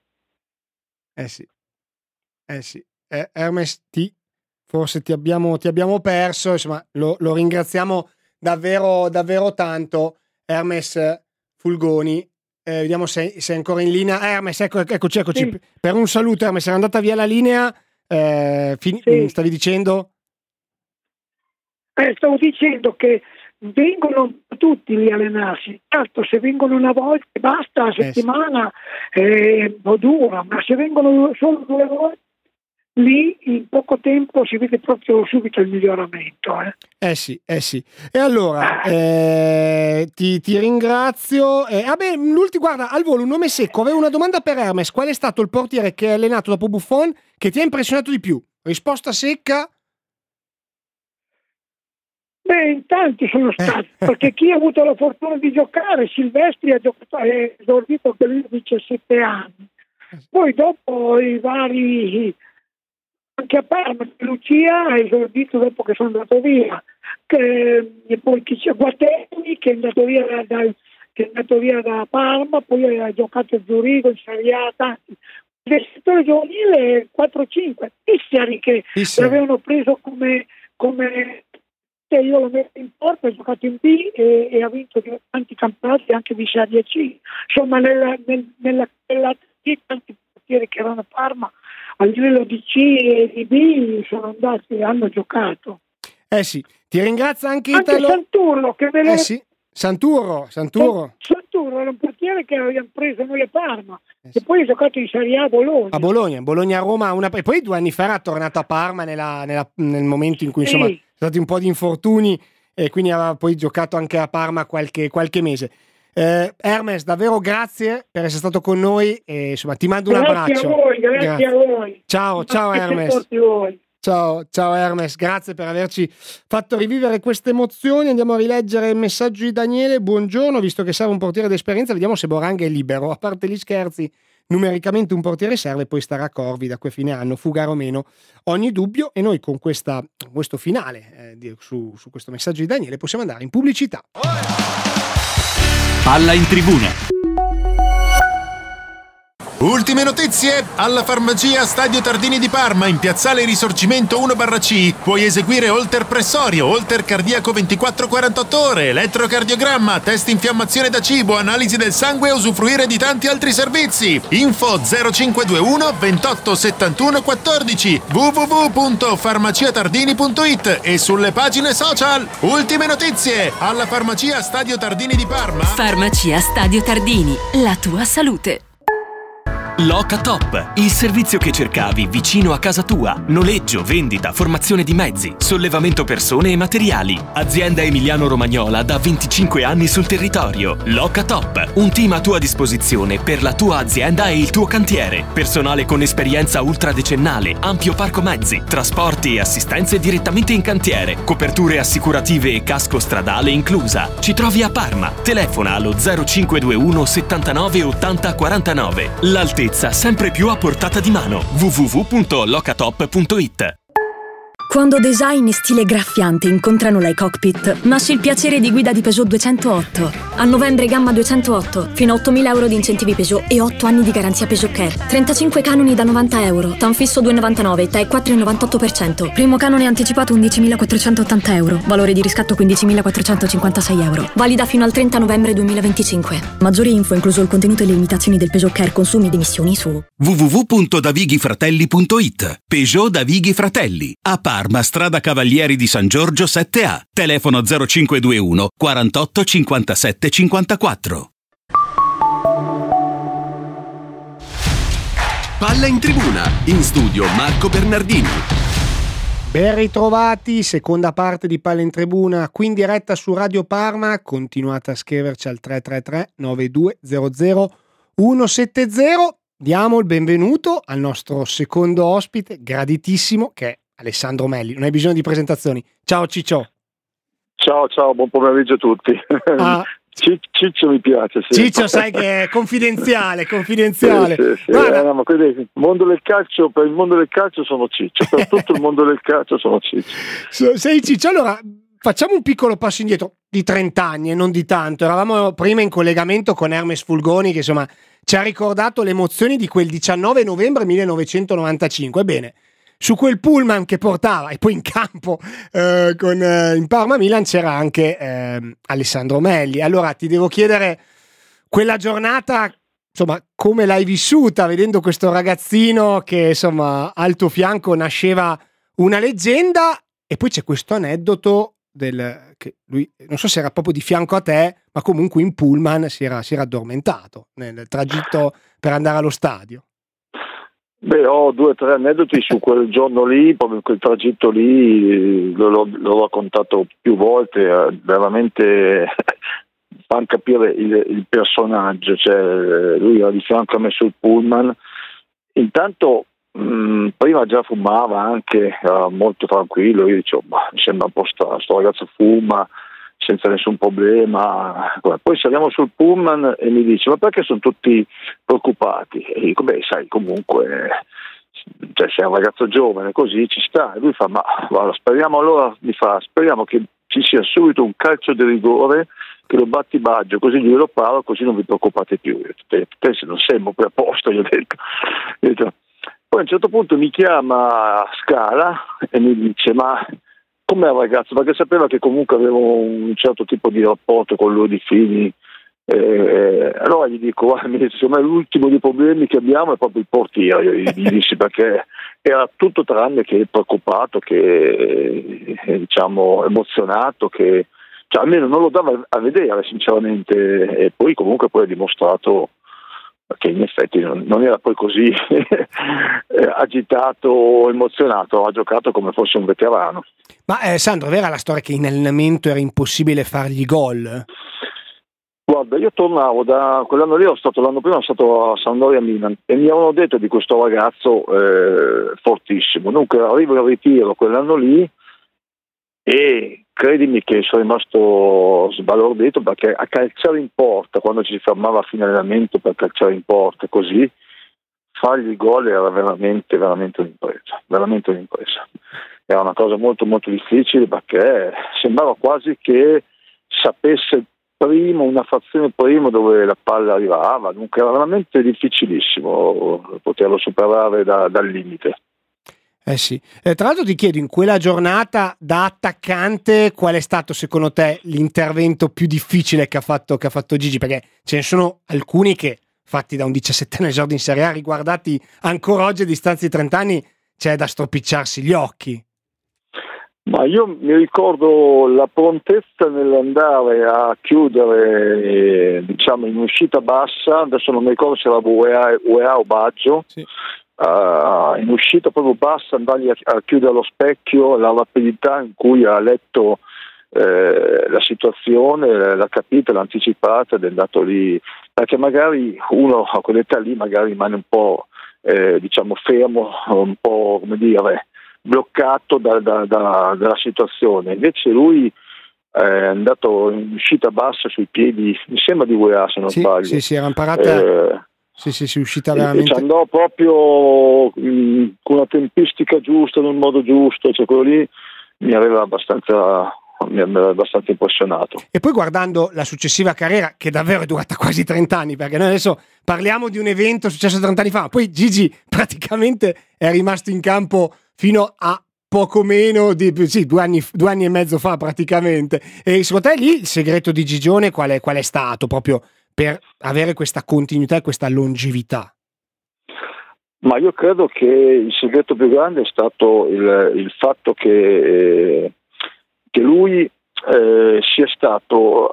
Hermes, forse ti abbiamo perso, insomma lo ringraziamo davvero davvero tanto, Hermes Fulgoni. Vediamo se è ancora in linea. Hermes, eccoci. Sì. Per un saluto, Hermes, era andata via la linea. Stavi dicendo? Stavo dicendo che vengono tutti lì a allenarsi. Certo, se vengono una volta basta a settimana dura, ma se vengono solo 2 volte lì in poco tempo si vede proprio subito il miglioramento. Sì. E allora ti ringrazio. Guarda, al volo un nome secco. Avevo una domanda per Hermes: qual è stato il portiere che hai allenato dopo Buffon che ti ha impressionato di più? Risposta secca. In tanti sono stati, perché chi ha avuto la fortuna di giocare, Silvestri ha esordito per lui 17 anni. Poi dopo i vari, anche a Parma, Lucia ha esordito dopo che sono andato via, e poi chi c'è Guatelli che è andato via da Parma, poi ha giocato a Zurigo, in Serie A, tanti. Il settore giovanile 4-5, Pissari che l'avevano preso come io lo metto in porta, ha giocato in B e ha vinto tanti campionati anche di Serie C. Insomma, nella tanti portieri che erano a Parma a livello di C e di B sono andati, hanno giocato. Ti ringrazio anche Santurro che Santuro era un portiere che abbiamo preso noi a Parma e poi ha giocato in Serie A a Bologna Roma e poi 2 anni fa era tornato a Parma nel momento in cui insomma sono stati un po' di infortuni e quindi aveva poi giocato anche a Parma qualche mese. Hermes, davvero grazie per essere stato con noi e insomma ti mando un abbraccio. Grazie a voi. Ciao Hermes. Ciao Hermes, grazie per averci fatto rivivere queste emozioni. Andiamo a rileggere il messaggio di Daniele. Buongiorno, visto che serve un portiere d'esperienza, vediamo se Boranga è libero. A parte gli scherzi, numericamente un portiere serve, poi starà a Corvi da qui a fine anno, fugare o meno ogni dubbio. E noi con questo finale su questo messaggio di Daniele possiamo andare in pubblicità. Palla in tribuna. Ultime notizie! Alla farmacia Stadio Tardini di Parma, in piazzale Risorgimento 1/C, puoi eseguire Holter pressorio, Holter cardiaco 24-48 ore, elettrocardiogramma, test infiammazione da cibo, analisi del sangue e usufruire di tanti altri servizi. Info 0521 28 71 14 www.farmaciatardini.it e sulle pagine social. Ultime notizie! Alla farmacia Stadio Tardini di Parma. Farmacia Stadio Tardini, la tua salute. Locatop, il servizio che cercavi vicino a casa tua. Noleggio, vendita, formazione di mezzi, sollevamento persone e materiali. Azienda emiliano-romagnola da 25 anni sul territorio. Locatop, un team a tua disposizione per la tua azienda e il tuo cantiere. Personale con esperienza ultradecennale, ampio parco mezzi, trasporti e assistenze direttamente in cantiere, coperture assicurative e casco stradale inclusa. Ci trovi a Parma. Telefona allo 0521 79 80 49. L'altezza sempre più a portata di mano. www.locatop.it. Quando design e stile graffiante incontrano l'iCockpit, nasce il piacere di guida di Peugeot 208. A novembre gamma 208, fino a 8.000 euro di incentivi Peugeot e 8 anni di garanzia Peugeot Care. 35 canoni da 90 euro, TAN fisso 2,99, TAE 4,98%. Primo canone anticipato 11.480 euro, valore di riscatto 15.456 euro. Valida fino al 30 novembre 2025. Maggiori info, incluso il contenuto e le limitazioni del Peugeot Care consumi ed emissioni su www.davighifratelli.it. Peugeot Davighi Fratelli. A Parma, strada Cavalieri di San Giorgio 7A. Telefono 0521 48 57 54. Palla in tribuna. In studio Marco Bernardini. Ben ritrovati, seconda parte di Palla in Tribuna, qui in diretta su Radio Parma. Continuate a scriverci al 333 9200 170. Diamo il benvenuto al nostro secondo ospite, graditissimo, che è Alessandro Melli. Non hai bisogno di presentazioni. Ciao Ciccio. Ciao, buon pomeriggio a tutti. Ciccio mi piace. Sì. Ciccio, sai che è confidenziale. Sì. No, ma quindi, per il mondo del calcio sono Ciccio, per tutto il mondo del calcio sono Ciccio. Sei Ciccio, allora facciamo un piccolo passo indietro di 30 anni e non di tanto. Eravamo prima in collegamento con Hermes Fulgoni, che insomma ci ha ricordato le emozioni di quel 19 novembre 1995. Ebbene, su quel pullman che portava, e poi in campo in Parma Milan c'era anche Alessandro Melli. Allora ti devo chiedere, quella giornata, insomma, come l'hai vissuta, vedendo questo ragazzino che insomma al tuo fianco nasceva una leggenda, e poi c'è questo aneddoto che lui, non so se era proprio di fianco a te, ma comunque in pullman si era addormentato nel tragitto per andare allo stadio. Beh, ho 2 o 3 aneddoti su quel giorno lì, proprio quel tragitto lì, l'ho raccontato più volte, veramente fanno capire il personaggio, cioè lui era di fianco a me sul pullman, intanto prima già fumava anche, era molto tranquillo, io dicevo, mi sembra un po' strano, sto ragazzo fuma senza nessun problema. Poi saliamo sul pullman e mi dice, ma perché sono tutti preoccupati? E dico, sai, comunque cioè, sei un ragazzo giovane, così ci sta. E lui fa, ma guarda, speriamo che ci sia subito un calcio di rigore, che lo batti Baggio, così glielo paro, così non vi preoccupate più. Io ho detto, te se non sei poi a posto, gli ho detto. Poi a un certo punto mi chiama Scala e mi dice, ma com'è il ragazzo? Perché sapeva che comunque avevo un certo tipo di rapporto con lui, di fini. Allora gli dico, guarda, secondo me l'ultimo dei problemi che abbiamo è proprio il portiere, gli dissi, perché era tutto tranne che preoccupato, che diciamo emozionato, che cioè, almeno non lo dava a vedere sinceramente, e poi comunque ha dimostrato che in effetti non era poi così agitato o emozionato, ha giocato come fosse un veterano. Ma Sandro, è vera la storia che in allenamento era impossibile fargli gol? Guarda, io tornavo da quell'anno lì, l'anno prima sono stato a Sampdoria Milan e mi avevano detto di questo ragazzo fortissimo. Dunque arrivo in ritiro quell'anno lì e credimi che sono rimasto sbalordito, perché a calciare in porta, quando ci si fermava a fine allenamento per calciare in porta così, fargli gol era veramente un'impresa. Era una cosa molto molto difficile, perché sembrava quasi che sapesse prima, una frazione prima, dove la palla arrivava. Dunque era veramente difficilissimo poterlo superare dal limite. Sì. Tra l'altro ti chiedo, in quella giornata da attaccante, qual è stato secondo te l'intervento più difficile che ha fatto Gigi? Perché ce ne sono alcuni che, fatti da un 17enne esordio in Serie A, riguardati ancora oggi a distanza di 30 anni, c'è da stropicciarsi gli occhi. Ma io mi ricordo la prontezza nell'andare a chiudere, diciamo, in uscita bassa, adesso non mi ricordo se era UEA o Baggio, sì. In uscita proprio bassa, andare a chiudere lo specchio, la rapidità in cui ha letto la situazione, l'ha capita, l'ha anticipata ed è andato lì, perché magari uno a quell'età lì magari rimane un po' diciamo fermo, un po' come dire bloccato dalla situazione. Invece lui è andato in uscita bassa sui piedi, mi sembra di UEA se non sbaglio. Sì, era imparata. Sì, uscita veramente. E ci andò proprio con una tempistica giusta, in un modo giusto, cioè quello lì mi aveva abbastanza impressionato. E poi guardando la successiva carriera, che davvero è durata quasi 30 anni, perché noi adesso parliamo di un evento successo 30 anni fa, poi Gigi praticamente è rimasto in campo fino a poco meno di 2 anni e mezzo fa praticamente. E secondo te lì il segreto di Gigione qual è stato proprio per avere questa continuità e questa longevità? Ma io credo che il segreto più grande è stato il fatto che lui sia stato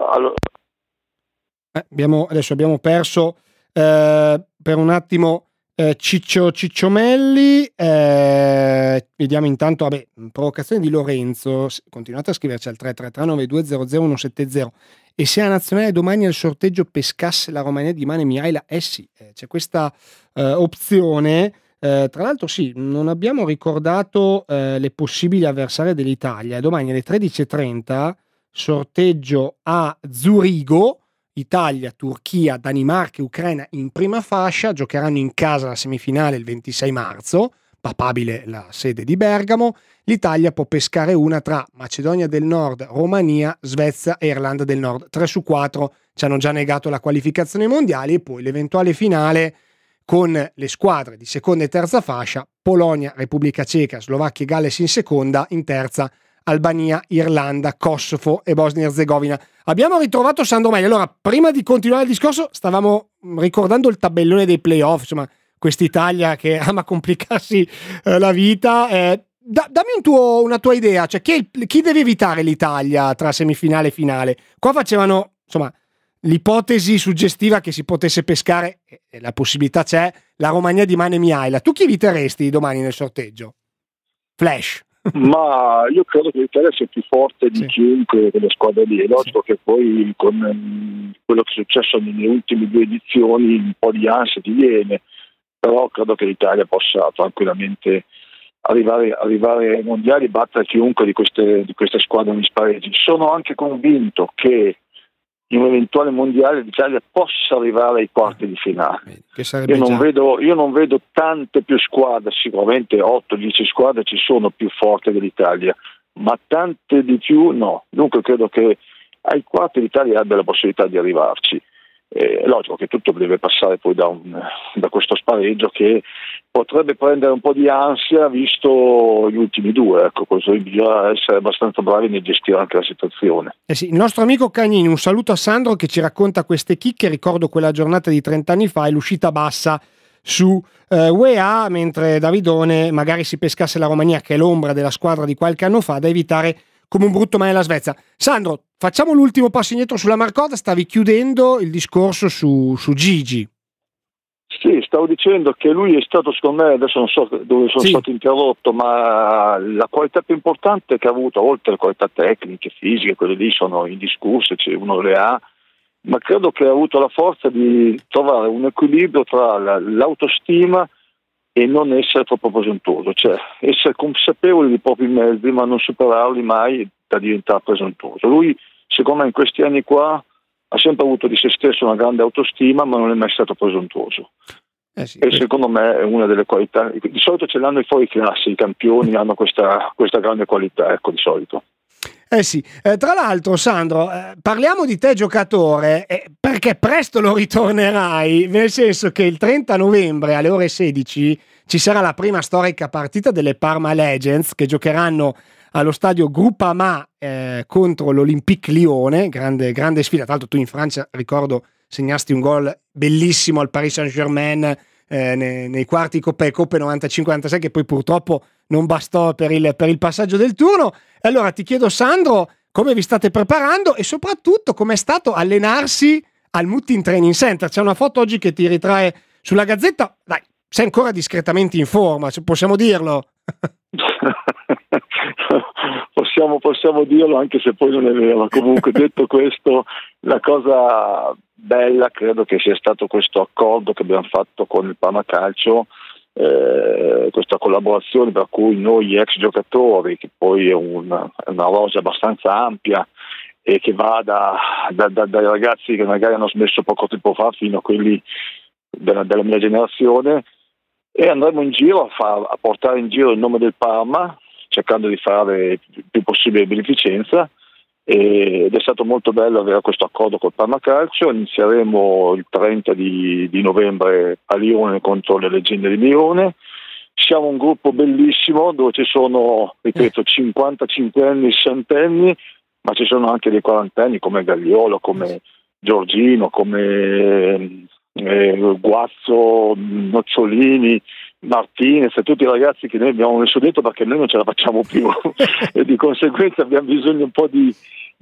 adesso abbiamo perso per un attimo Cicciomelli. Vediamo intanto, provocazione di Lorenzo, continuate a scriverci al 333-9200-170. E se a nazionale domani al sorteggio pescasse la Romania di Mane Mihaela, sì, c'è questa opzione. Tra l'altro sì, non abbiamo ricordato le possibili avversarie dell'Italia. Domani alle 13.30 sorteggio a Zurigo, Italia, Turchia, Danimarca e Ucraina in prima fascia, giocheranno in casa la semifinale il 26 marzo, papabile la sede di Bergamo. L'Italia può pescare una tra Macedonia del Nord, Romania, Svezia e Irlanda del Nord. 3 su 4 ci hanno già negato la qualificazione ai mondiali, e poi l'eventuale finale con le squadre di seconda e terza fascia: Polonia, Repubblica Ceca, Slovacchia e Galles in seconda, in terza Albania, Irlanda, Kosovo e Bosnia-Herzegovina. Abbiamo ritrovato Sandro Melli. Allora, prima di continuare il discorso, stavamo ricordando il tabellone dei playoff, insomma, quest'Italia che ama complicarsi la vita. Dammi una tua idea, cioè chi deve evitare l'Italia tra semifinale e finale? Qua facevano, insomma, l'ipotesi suggestiva che si potesse pescare, e la possibilità c'è, la Romania di Mane Mihaela. Tu chi eviteresti domani nel sorteggio? Flash. Ma io credo che l'Italia sia più forte di chiunque delle squadre lì. È logico che poi con quello che è successo nelle ultime 2 edizioni un po' di ansia ti viene, però credo che l'Italia possa tranquillamente arrivare ai mondiali e battere chiunque di queste squadre in spareggi. Sono anche convinto che in un eventuale mondiale l'Italia possa arrivare ai quarti di finale. Io non vedo tante più squadre, sicuramente 8-10 squadre ci sono più forti dell'Italia, ma tante di più no. Dunque credo che ai quarti l'Italia abbia la possibilità di arrivarci. È logico che tutto deve passare poi da questo spareggio che potrebbe prendere un po' di ansia visto gli ultimi 2, ecco, così bisogna essere abbastanza bravi nel gestire anche la situazione. Sì, il nostro amico Cagnini, un saluto a Sandro che ci racconta queste chicche. Ricordo quella giornata di 30 anni fa e l'uscita bassa su UEA, mentre Davidone magari si pescasse la Romania, che è l'ombra della squadra di qualche anno fa, da evitare come un brutto male la Svezia. Sandro, facciamo l'ultimo passo indietro sulla Marcoda. Stavi chiudendo il discorso su Gigi. Sì, stavo dicendo che lui è stato, secondo me, adesso non so dove sono stato interrotto, ma la qualità più importante che ha avuto, oltre alle qualità tecniche, fisiche, quelle lì sono indiscusse, uno le ha, ma credo che ha avuto la forza di trovare un equilibrio tra l'autostima e non essere troppo presuntuoso, cioè essere consapevoli dei propri mezzi ma non superarli mai da diventare presuntuoso. Lui, secondo me, in questi anni qua ha sempre avuto di se stesso una grande autostima, ma non è mai stato presuntuoso. Sì, e secondo me è una delle qualità. Di solito ce l'hanno i fuori classe, i campioni hanno questa grande qualità, ecco, di solito. Sì, tra l'altro Sandro, parliamo di te giocatore, perché presto lo ritornerai, nel senso che il 30 novembre alle ore 16 ci sarà la prima storica partita delle Parma Legends che giocheranno allo stadio Groupama contro l'Olympique Lione, grande sfida. Tra l'altro tu in Francia, ricordo, segnasti un gol bellissimo al Paris Saint-Germain nei quarti Coppe 95-96, che poi purtroppo non bastò per il passaggio del turno. Allora ti chiedo, Sandro, come vi state preparando e soprattutto com'è stato allenarsi al Mutin Training Center? C'è una foto oggi che ti ritrae sulla Gazzetta. Dai, sei ancora discretamente in forma, possiamo dirlo? Possiamo dirlo, anche se poi non è vero. Comunque, detto questo, la cosa bella credo che sia stato questo accordo che abbiamo fatto con il Parma Calcio, questa collaborazione per cui noi ex giocatori, che poi è una rosa abbastanza ampia e che va dai ragazzi che magari hanno smesso poco tempo fa fino a quelli della mia generazione, e andremo in giro a portare in giro il nome del Parma, cercando di fare il più possibile beneficenza, ed è stato molto bello avere questo accordo col Parma Calcio. Inizieremo il 30 di novembre a Lione contro le Leggende di Lione. Siamo un gruppo bellissimo dove ci sono, ripeto, 55 anni, 60 anni, ma ci sono anche dei quarantenni come Gagliolo, come Giorgino, come Guazzo, Nocciolini, Martinez, e tutti i ragazzi che noi abbiamo messo dentro perché noi non ce la facciamo più e di conseguenza abbiamo bisogno un po' di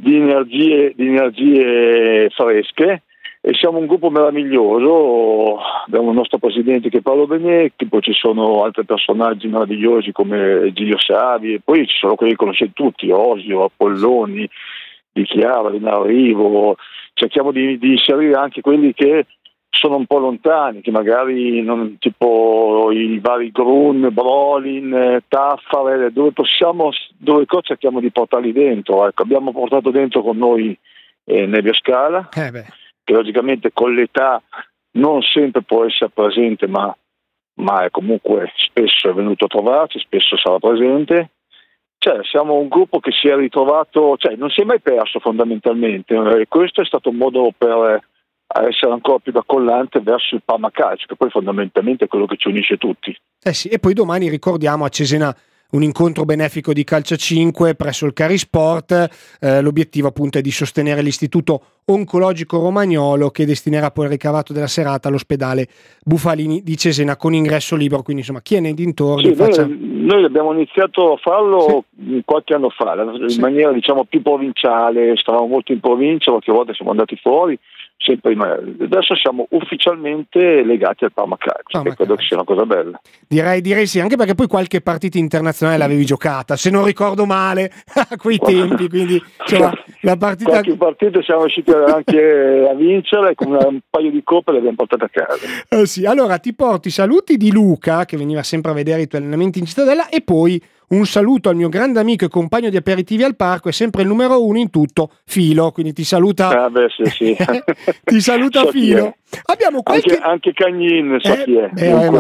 energie fresche, e siamo un gruppo meraviglioso. Abbiamo il nostro presidente che è Paolo Benetti, poi ci sono altri personaggi meravigliosi come Giglio Savi, e poi ci sono quelli che conoscete tutti, Osio, Apolloni, Di Chiara, in arrivo. Cerchiamo di inserire anche quelli che sono un po' lontani, che magari non, tipo i vari Grun, Brolin, Taffare, dove cerchiamo di portarli dentro. Ecco, abbiamo portato dentro con noi Nevio Scala, che logicamente con l'età non sempre può essere presente, ma è comunque spesso è venuto a trovarci, spesso sarà presente. Cioè, siamo un gruppo che si è ritrovato, cioè non si è mai perso fondamentalmente, e questo è stato un modo per essere ancora più accollante verso il Parma Calcio, che poi fondamentalmente è quello che ci unisce tutti. Sì, e poi domani ricordiamo a Cesena un incontro benefico di calcio 5 presso il Carisport. L'obiettivo appunto è di sostenere l'Istituto Oncologico Romagnolo, che destinerà poi il ricavato della serata all'ospedale Bufalini di Cesena con ingresso libero, quindi insomma chi è nei dintorni noi abbiamo iniziato a farlo qualche anno fa in maniera diciamo più provinciale, stavamo molto in provincia, qualche volta siamo andati fuori, sempre adesso siamo ufficialmente legati al Parma Calcio, e credo che sia una cosa bella. Direi sì, anche perché poi qualche partita internazionale l'avevi giocata, se non ricordo male, a quei tempi, quindi insomma, la partita... Qualche partita siamo riusciti anche a vincere, con un paio di coppe le abbiamo portate a casa. Sì, allora ti porto i saluti di Luca, che veniva sempre a vedere i tuoi allenamenti in Cittadella, e poi un saluto al mio grande amico e compagno di aperitivi al parco, è sempre il numero 1 in tutto, Filo, quindi ti saluta. Sì. Ti saluta so Filo. Abbiamo qualche... anche Cagnin, so chi è.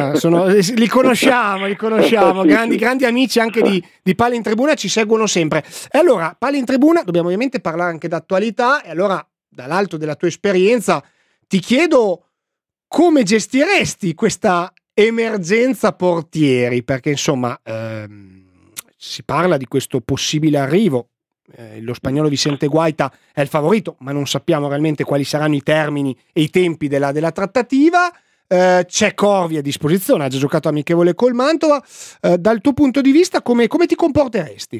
Li conosciamo, grandi amici anche di Palla in Tribuna, ci seguono sempre. E allora, Palla in Tribuna, dobbiamo ovviamente parlare anche d'attualità, e allora dall'alto della tua esperienza ti chiedo come gestiresti questa emergenza portieri, perché insomma si parla di questo possibile arrivo. Lo spagnolo Vicente Guaita è il favorito, ma non sappiamo realmente quali saranno i termini e i tempi della trattativa. C'è Corvi a disposizione, ha già giocato amichevole col Mantova. Dal tuo punto di vista come ti comporteresti?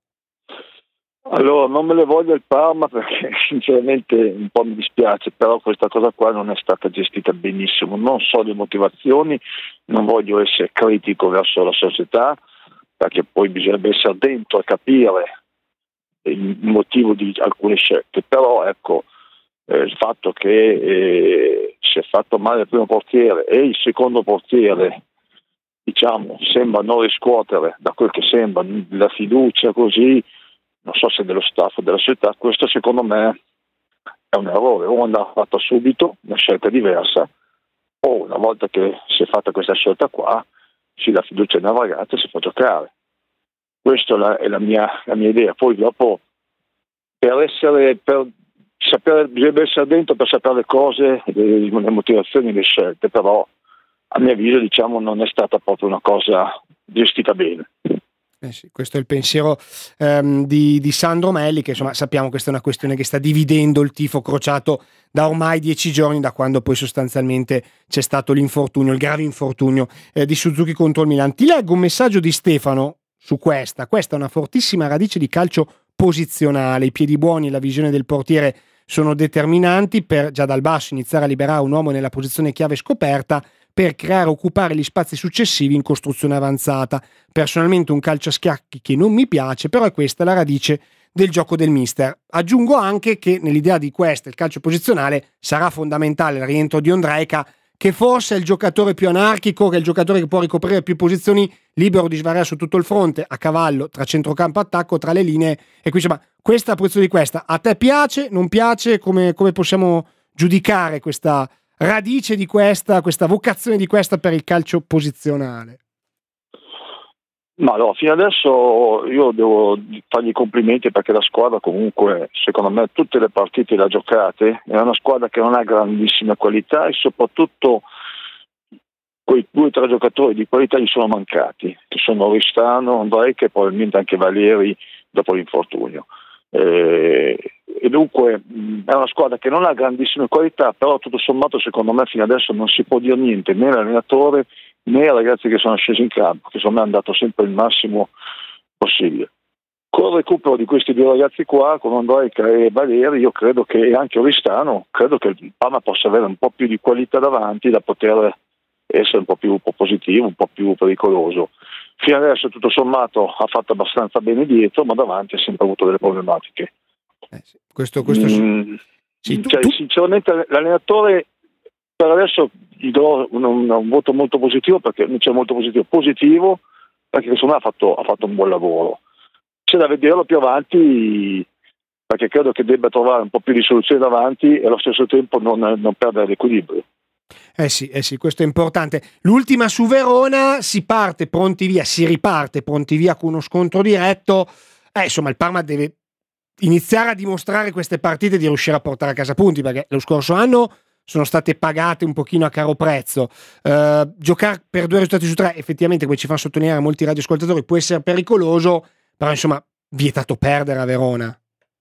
Allora, non me le voglio il Parma perché sinceramente un po' mi dispiace, però questa cosa qua non è stata gestita benissimo, non so le motivazioni, non voglio essere critico verso la società, perché poi bisognerebbe essere dentro a capire il motivo di alcune scelte, però ecco, il fatto che si è fatto male il primo portiere e il secondo portiere, diciamo, sembra non riscuotere, da quel che sembra, la fiducia così, non so se dello staff o della società, questo secondo me è un errore, o andava fatta subito una scelta diversa, o una volta che si è fatta questa scelta qua, si dà fiducia nel ragazzo e si fa giocare. Questa è la mia idea. Poi dopo, bisogna essere dentro per sapere le cose, le motivazioni, le scelte, però a mio avviso diciamo non è stata proprio una cosa gestita bene. Sì, questo è il pensiero di Sandro Melli, che insomma sappiamo questa è una questione che sta dividendo il tifo crociato da ormai 10 giorni, da quando poi sostanzialmente c'è stato l'infortunio, il grave infortunio di Suzuki contro il Milan. Ti leggo un messaggio di Stefano su questa è una fortissima radice di calcio posizionale, i piedi buoni e la visione del portiere sono determinanti per già dal basso iniziare a liberare un uomo nella posizione chiave scoperta per creare e occupare gli spazi successivi in costruzione avanzata. Personalmente un calcio a schiacchi che non mi piace, però è questa la radice del gioco del mister. Aggiungo anche che nell'idea di questa, il calcio posizionale, sarà fondamentale il rientro di Ondrejka, che forse è il giocatore più anarchico, che è il giocatore che può ricoprire più posizioni, libero di svariare su tutto il fronte, a cavallo, tra centrocampo e attacco, tra le linee. E qui insomma, questa posizione di questa, a te piace, non piace? Come possiamo giudicare questa radice di questa vocazione di questa per il calcio posizionale? Ma no, fino adesso io devo fargli i complimenti, perché la squadra comunque, secondo me, tutte le partite le ha giocate, è una squadra che non ha grandissime qualità e soprattutto quei 2 o 3 giocatori di qualità gli sono mancati, che sono Oristano, Ondrejka e probabilmente anche Valeri dopo l'infortunio. E dunque è una squadra che non ha grandissime qualità, però tutto sommato secondo me fino adesso non si può dire niente né all'allenatore né ai ragazzi che sono scesi in campo, che secondo me hanno dato sempre il massimo possibile. Con il recupero di questi 2 ragazzi qua, con Ondrejka e Valeri, io credo che, e anche Oristano, credo che il Parma possa avere un po' più di qualità davanti da poter essere un po' più propositivo, un po' più pericoloso. Fino adesso tutto sommato ha fatto abbastanza bene dietro, ma davanti ha sempre avuto delle problematiche. Sì. Questo sì, sinceramente l'allenatore per adesso gli do un voto molto positivo, perché non c'è molto positivo, perché secondo me ha fatto un buon lavoro. C'è da vederlo più avanti, perché credo che debba trovare un po' più di soluzioni davanti e allo stesso tempo non perdere l'equilibrio. Sì, questo è importante. L'ultima su Verona, si riparte pronti via con uno scontro diretto. Insomma, il Parma deve iniziare a dimostrare queste partite di riuscire a portare a casa punti, perché lo scorso anno sono state pagate un pochino a caro prezzo. Giocare per 2 risultati su 3, effettivamente, come ci fanno sottolineare molti radioascoltatori, può essere pericoloso, però insomma vietato perdere a Verona.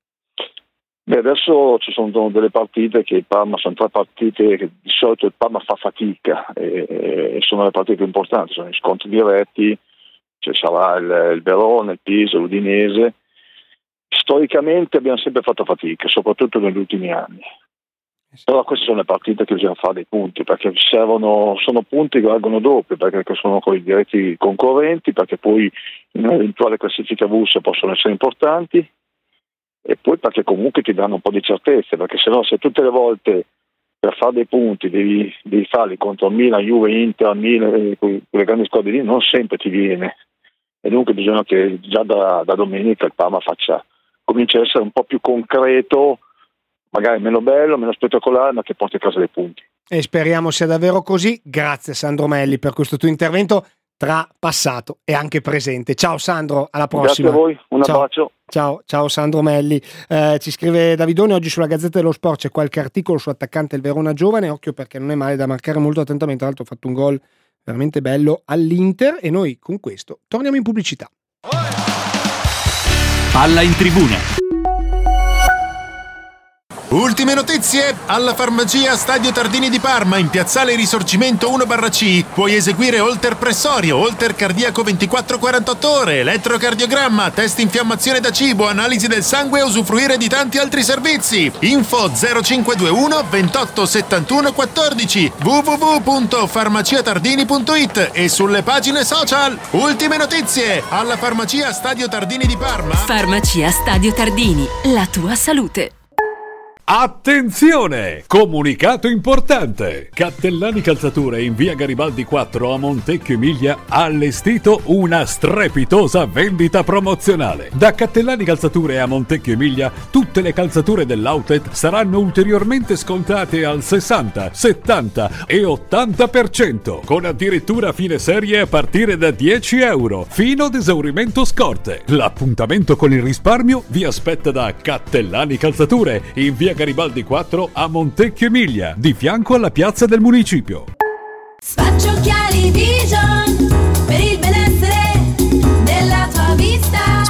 Adesso ci sono delle partite che il Parma, sono 3 partite che di solito il Parma fa fatica, e sono le partite più importanti, sono gli scontri diretti, sarà il Verona, il Pisa, l'Udinese. Storicamente abbiamo sempre fatto fatica, soprattutto negli ultimi anni. Però queste sono le partite che bisogna fare dei punti, perché sono punti che valgono doppio, perché sono con i diretti concorrenti, perché poi in un'eventuale classifica VUS possono essere importanti, e poi perché comunque ti danno un po' di certezze, perché se tutte le volte per fare dei punti devi farli contro Milan, Juve, Inter, Milan, quelle grandi squadre lì, non sempre ti viene, e dunque bisogna che già da domenica il Parma comincia a essere un po' più concreto, magari meno bello, meno spettacolare, ma che porti a casa dei punti. E speriamo sia davvero così. Grazie Sandro Melli per questo tuo intervento tra passato e anche presente. Ciao Sandro, alla prossima. Grazie a voi, un abbraccio. Ciao Sandro Melli. Ci scrive Davidone: oggi sulla Gazzetta dello Sport c'è qualche articolo sull'attaccante del Verona giovane, occhio perché non è male da marcare molto attentamente, tra l'altro ha fatto un gol veramente bello all'Inter. E noi con questo torniamo in pubblicità. Palla in tribuna. Ultime notizie! Alla farmacia Stadio Tardini di Parma, in piazzale Risorgimento 1/C, puoi eseguire Holter pressorio, Holter cardiaco 24-48 ore, elettrocardiogramma, test infiammazione da cibo, analisi del sangue e usufruire di tanti altri servizi. Info 0521 28 71 14, www.farmaciatardini.it e sulle pagine social. Ultime notizie! Alla farmacia Stadio Tardini di Parma. Farmacia Stadio Tardini, la tua salute. Attenzione! Comunicato importante! Cattellani Calzature in via Garibaldi 4 a Montecchio Emilia ha allestito una strepitosa vendita promozionale. Da Cattellani Calzature a Montecchio Emilia tutte le calzature dell'outlet saranno ulteriormente scontate al 60, 70 e 80%, con addirittura fine serie a partire da 10 euro, fino ad esaurimento scorte. L'appuntamento con il risparmio vi aspetta da Cattellani Calzature in via Garibaldi 4 a Montecchio Emilia, di fianco alla piazza del municipio. Spaccio Occhiali Vision per il benessere della tua vita.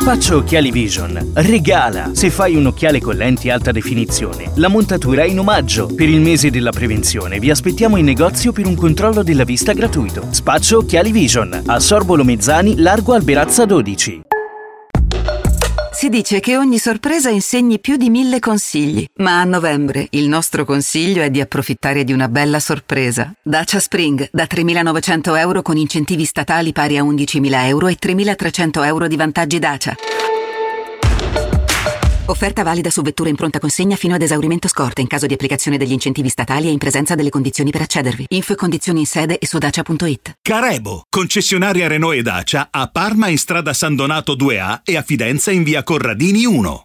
Spaccio Occhiali Vision regala, se fai un occhiale con lenti alta definizione, la montatura in omaggio. Per il mese della prevenzione vi aspettiamo in negozio per un controllo della vista gratuito. Spaccio Occhiali Vision, a Sorbolo Mezzani, largo Alberazza 12. Si dice che ogni sorpresa insegni più di 1000 consigli, ma a novembre il nostro consiglio è di approfittare di una bella sorpresa. Dacia Spring da 3.900 euro con incentivi statali pari a 11.000 euro e 3.300 euro di vantaggi Dacia. Offerta valida su vetture in pronta consegna fino ad esaurimento scorte in caso di applicazione degli incentivi statali e in presenza delle condizioni per accedervi. Info e condizioni in sede e su dacia.it. Carebo, concessionaria Renault e Dacia a Parma in strada San Donato 2A e a Fidenza in via Corradini 1.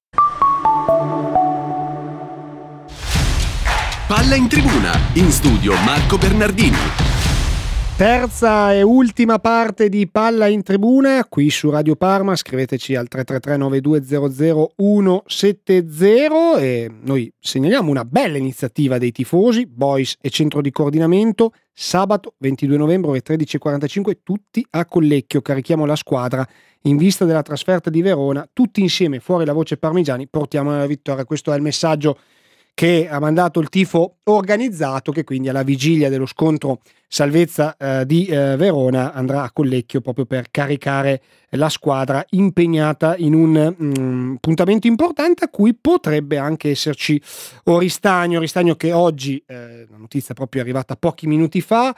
Palla in tribuna, in studio Marco Bernardini. Terza e ultima parte di Palla in Tribuna qui su Radio Parma. Scriveteci al 333-9200-170 e noi segnaliamo una bella iniziativa dei tifosi, boys e centro di coordinamento. Sabato 22 novembre alle 13.45 tutti a Collecchio, carichiamo la squadra in vista della trasferta di Verona, tutti insieme fuori la voce parmigiani, portiamo la vittoria. Questo è il messaggio che ha mandato il tifo organizzato, che quindi alla vigilia dello scontro salvezza di Verona andrà a Collecchio proprio per caricare la squadra impegnata in un appuntamento importante a cui potrebbe anche esserci Oristagno che oggi, la notizia proprio è arrivata pochi minuti fa,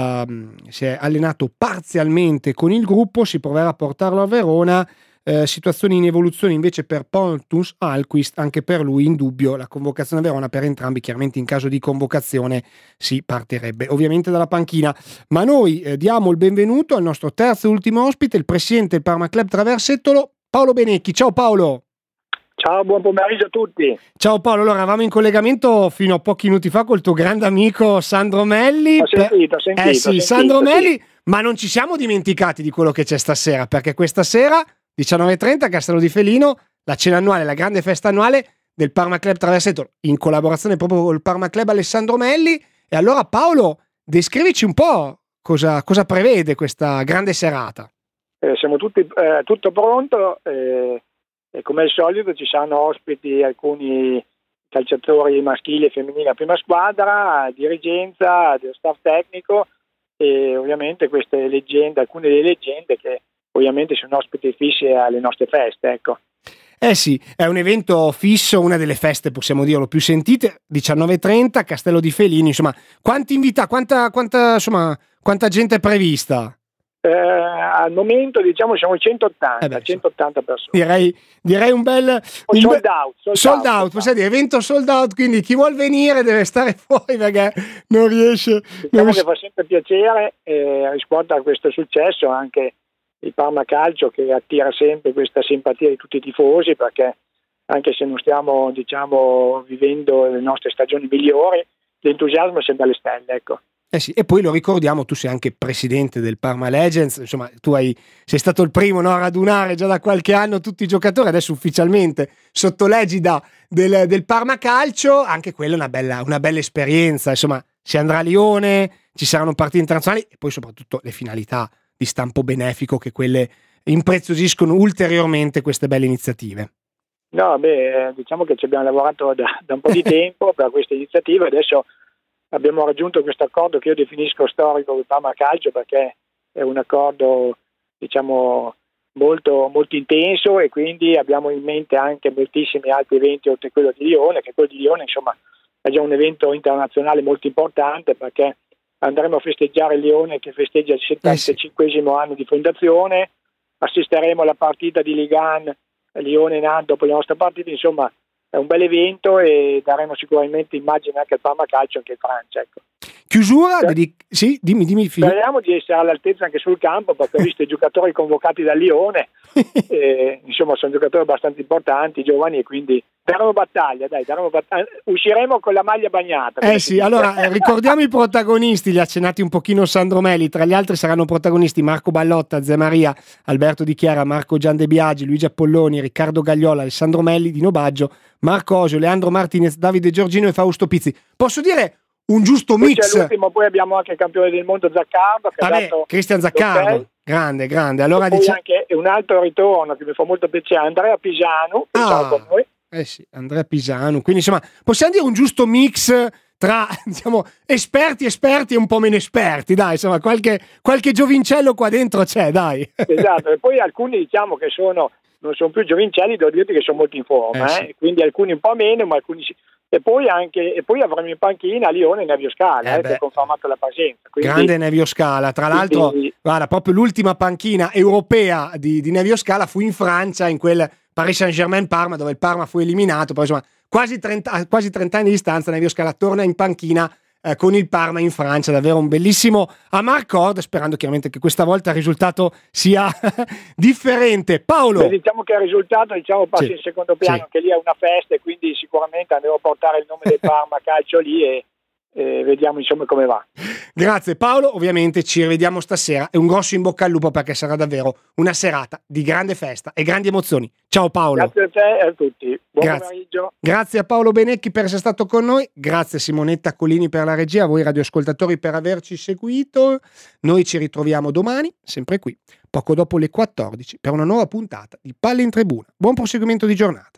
si è allenato parzialmente con il gruppo, si proverà a portarlo a Verona. Situazioni in evoluzione invece per Pontus Alquist, anche per lui in dubbio la convocazione a Verona. Per entrambi chiaramente in caso di convocazione si partirebbe ovviamente dalla panchina, ma noi diamo il benvenuto al nostro terzo e ultimo ospite, il presidente del Parma Club Traversettolo, Paolo Benecchi. Ciao Paolo. Ciao, buon pomeriggio a tutti. Ciao Paolo, allora eravamo in collegamento fino a pochi minuti fa col tuo grande amico Sandro Melli. Ho sentito, Sandro Melli, ma non ci siamo dimenticati di quello che c'è stasera, perché questa sera 19.30 a Castello di Felino, la cena annuale, la grande festa annuale del Parma Club Traversettolo, in collaborazione proprio col Parma Club Alessandro Melli. E allora Paolo, descrivici un po' cosa prevede questa grande serata. Siamo tutto pronto e come al solito ci saranno ospiti alcuni calciatori maschili e femminili a prima squadra, dirigenza, dello staff tecnico e ovviamente queste leggende, alcune delle leggende che ovviamente sono ospiti fissi alle nostre feste, ecco. Sì, è un evento fisso, una delle feste, possiamo dirlo, più sentite, 19.30, Castello di Felini, insomma, quanti invitati, quanta gente è prevista? Al momento diciamo siamo 180 persone. Direi un bel sold out, possiamo dire, evento sold out, quindi chi vuol venire deve stare fuori perché non riesce. Diciamo che fa sempre piacere riscuotere a questo successo anche il Parma Calcio, che attira sempre questa simpatia di tutti i tifosi, perché anche se non stiamo vivendo le nostre stagioni migliori, l'entusiasmo è sempre alle stelle, ecco. Sì, e poi lo ricordiamo, tu sei anche presidente del Parma Legends, insomma tu sei stato il primo, no, a radunare già da qualche anno tutti i giocatori, adesso ufficialmente sotto l'egida del Parma Calcio. Anche quella è una bella esperienza, insomma si andrà a Lione, ci saranno partite internazionali e poi soprattutto le finalità di stampo benefico, che quelle impreziosiscono ulteriormente queste belle iniziative. No, diciamo che ci abbiamo lavorato da un po' di tempo per queste iniziative, adesso abbiamo raggiunto questo accordo che io definisco storico con il Parma Calcio, perché è un accordo diciamo molto, molto intenso e quindi abbiamo in mente anche moltissimi altri eventi oltre quello di Lione, che quello di Lione insomma è già un evento internazionale molto importante, perché andremo a festeggiare Lione che festeggia il 75esimo anno di fondazione, assisteremo alla partita di Ligan Lione-Nantes dopo la nostra partita, insomma è un bel evento e daremo sicuramente immagine anche al Parma Calcio, anche in Francia, ecco. Chiusura? Sì, dimmi. Speriamo di essere all'altezza anche sul campo, perché ho visto i giocatori convocati da Lione, insomma sono giocatori abbastanza importanti, giovani, e quindi daremo battaglia, usciremo con la maglia bagnata. Sì, allora ricordiamo i protagonisti, li ha accennati un pochino Sandro Melli, tra gli altri saranno protagonisti Marco Ballotta, Zé Maria, Alberto Di Chiara, Marco Gian De Biagi, Luigi Appolloni, Riccardo Gagliola, Alessandro Melli, Dino Baggio, Marco Osio, Leandro Martinez, Davide Giorgino e Fausto Pizzi. Posso dire un giusto mix? Poi abbiamo anche il campione del mondo Zaccardo, Cristian Zaccardo. Grande. Allora poi anche un altro ritorno che mi fa molto piacere, Andrea Pisanu, che stava con noi. Sì, Andrea Pisanu. Quindi insomma, possiamo dire un giusto mix tra, diciamo, esperti e un po' meno esperti, dai, insomma, qualche giovincello qua dentro c'è, dai. Esatto, e poi alcuni diciamo che non sono più giovincelli, devo dirti che sono molto in forma, sì. Quindi alcuni un po' meno, ma alcuni sì. E poi avremo in panchina Lione e Nevio Scala, che ha confermato la presenza. Quindi, grande Nevio Scala, tra l'altro, guarda, proprio l'ultima panchina europea di Nevio Scala fu in Francia, in quel Paris Saint-Germain-Parma, dove il Parma fu eliminato, poi insomma quasi 30 anni di distanza Nevio Scala torna in panchina con il Parma in Francia, davvero un bellissimo amarcord, sperando chiaramente che questa volta il risultato sia differente. Paolo? Beh, diciamo che il risultato passa in secondo piano, che lì è una festa e quindi sicuramente andremo a portare il nome del Parma Calcio lì e vediamo insomma come va. Grazie Paolo, ovviamente ci rivediamo stasera e un grosso in bocca al lupo perché sarà davvero una serata di grande festa e grandi emozioni. Ciao Paolo. Grazie a te e a tutti. Buon pomeriggio. Grazie a Paolo Benecchi per essere stato con noi, grazie a Simonetta Colini per la regia, a voi radioascoltatori per averci seguito. Noi ci ritroviamo domani, sempre qui, poco dopo le 14, per una nuova puntata di Palle in Tribuna. Buon proseguimento di giornata.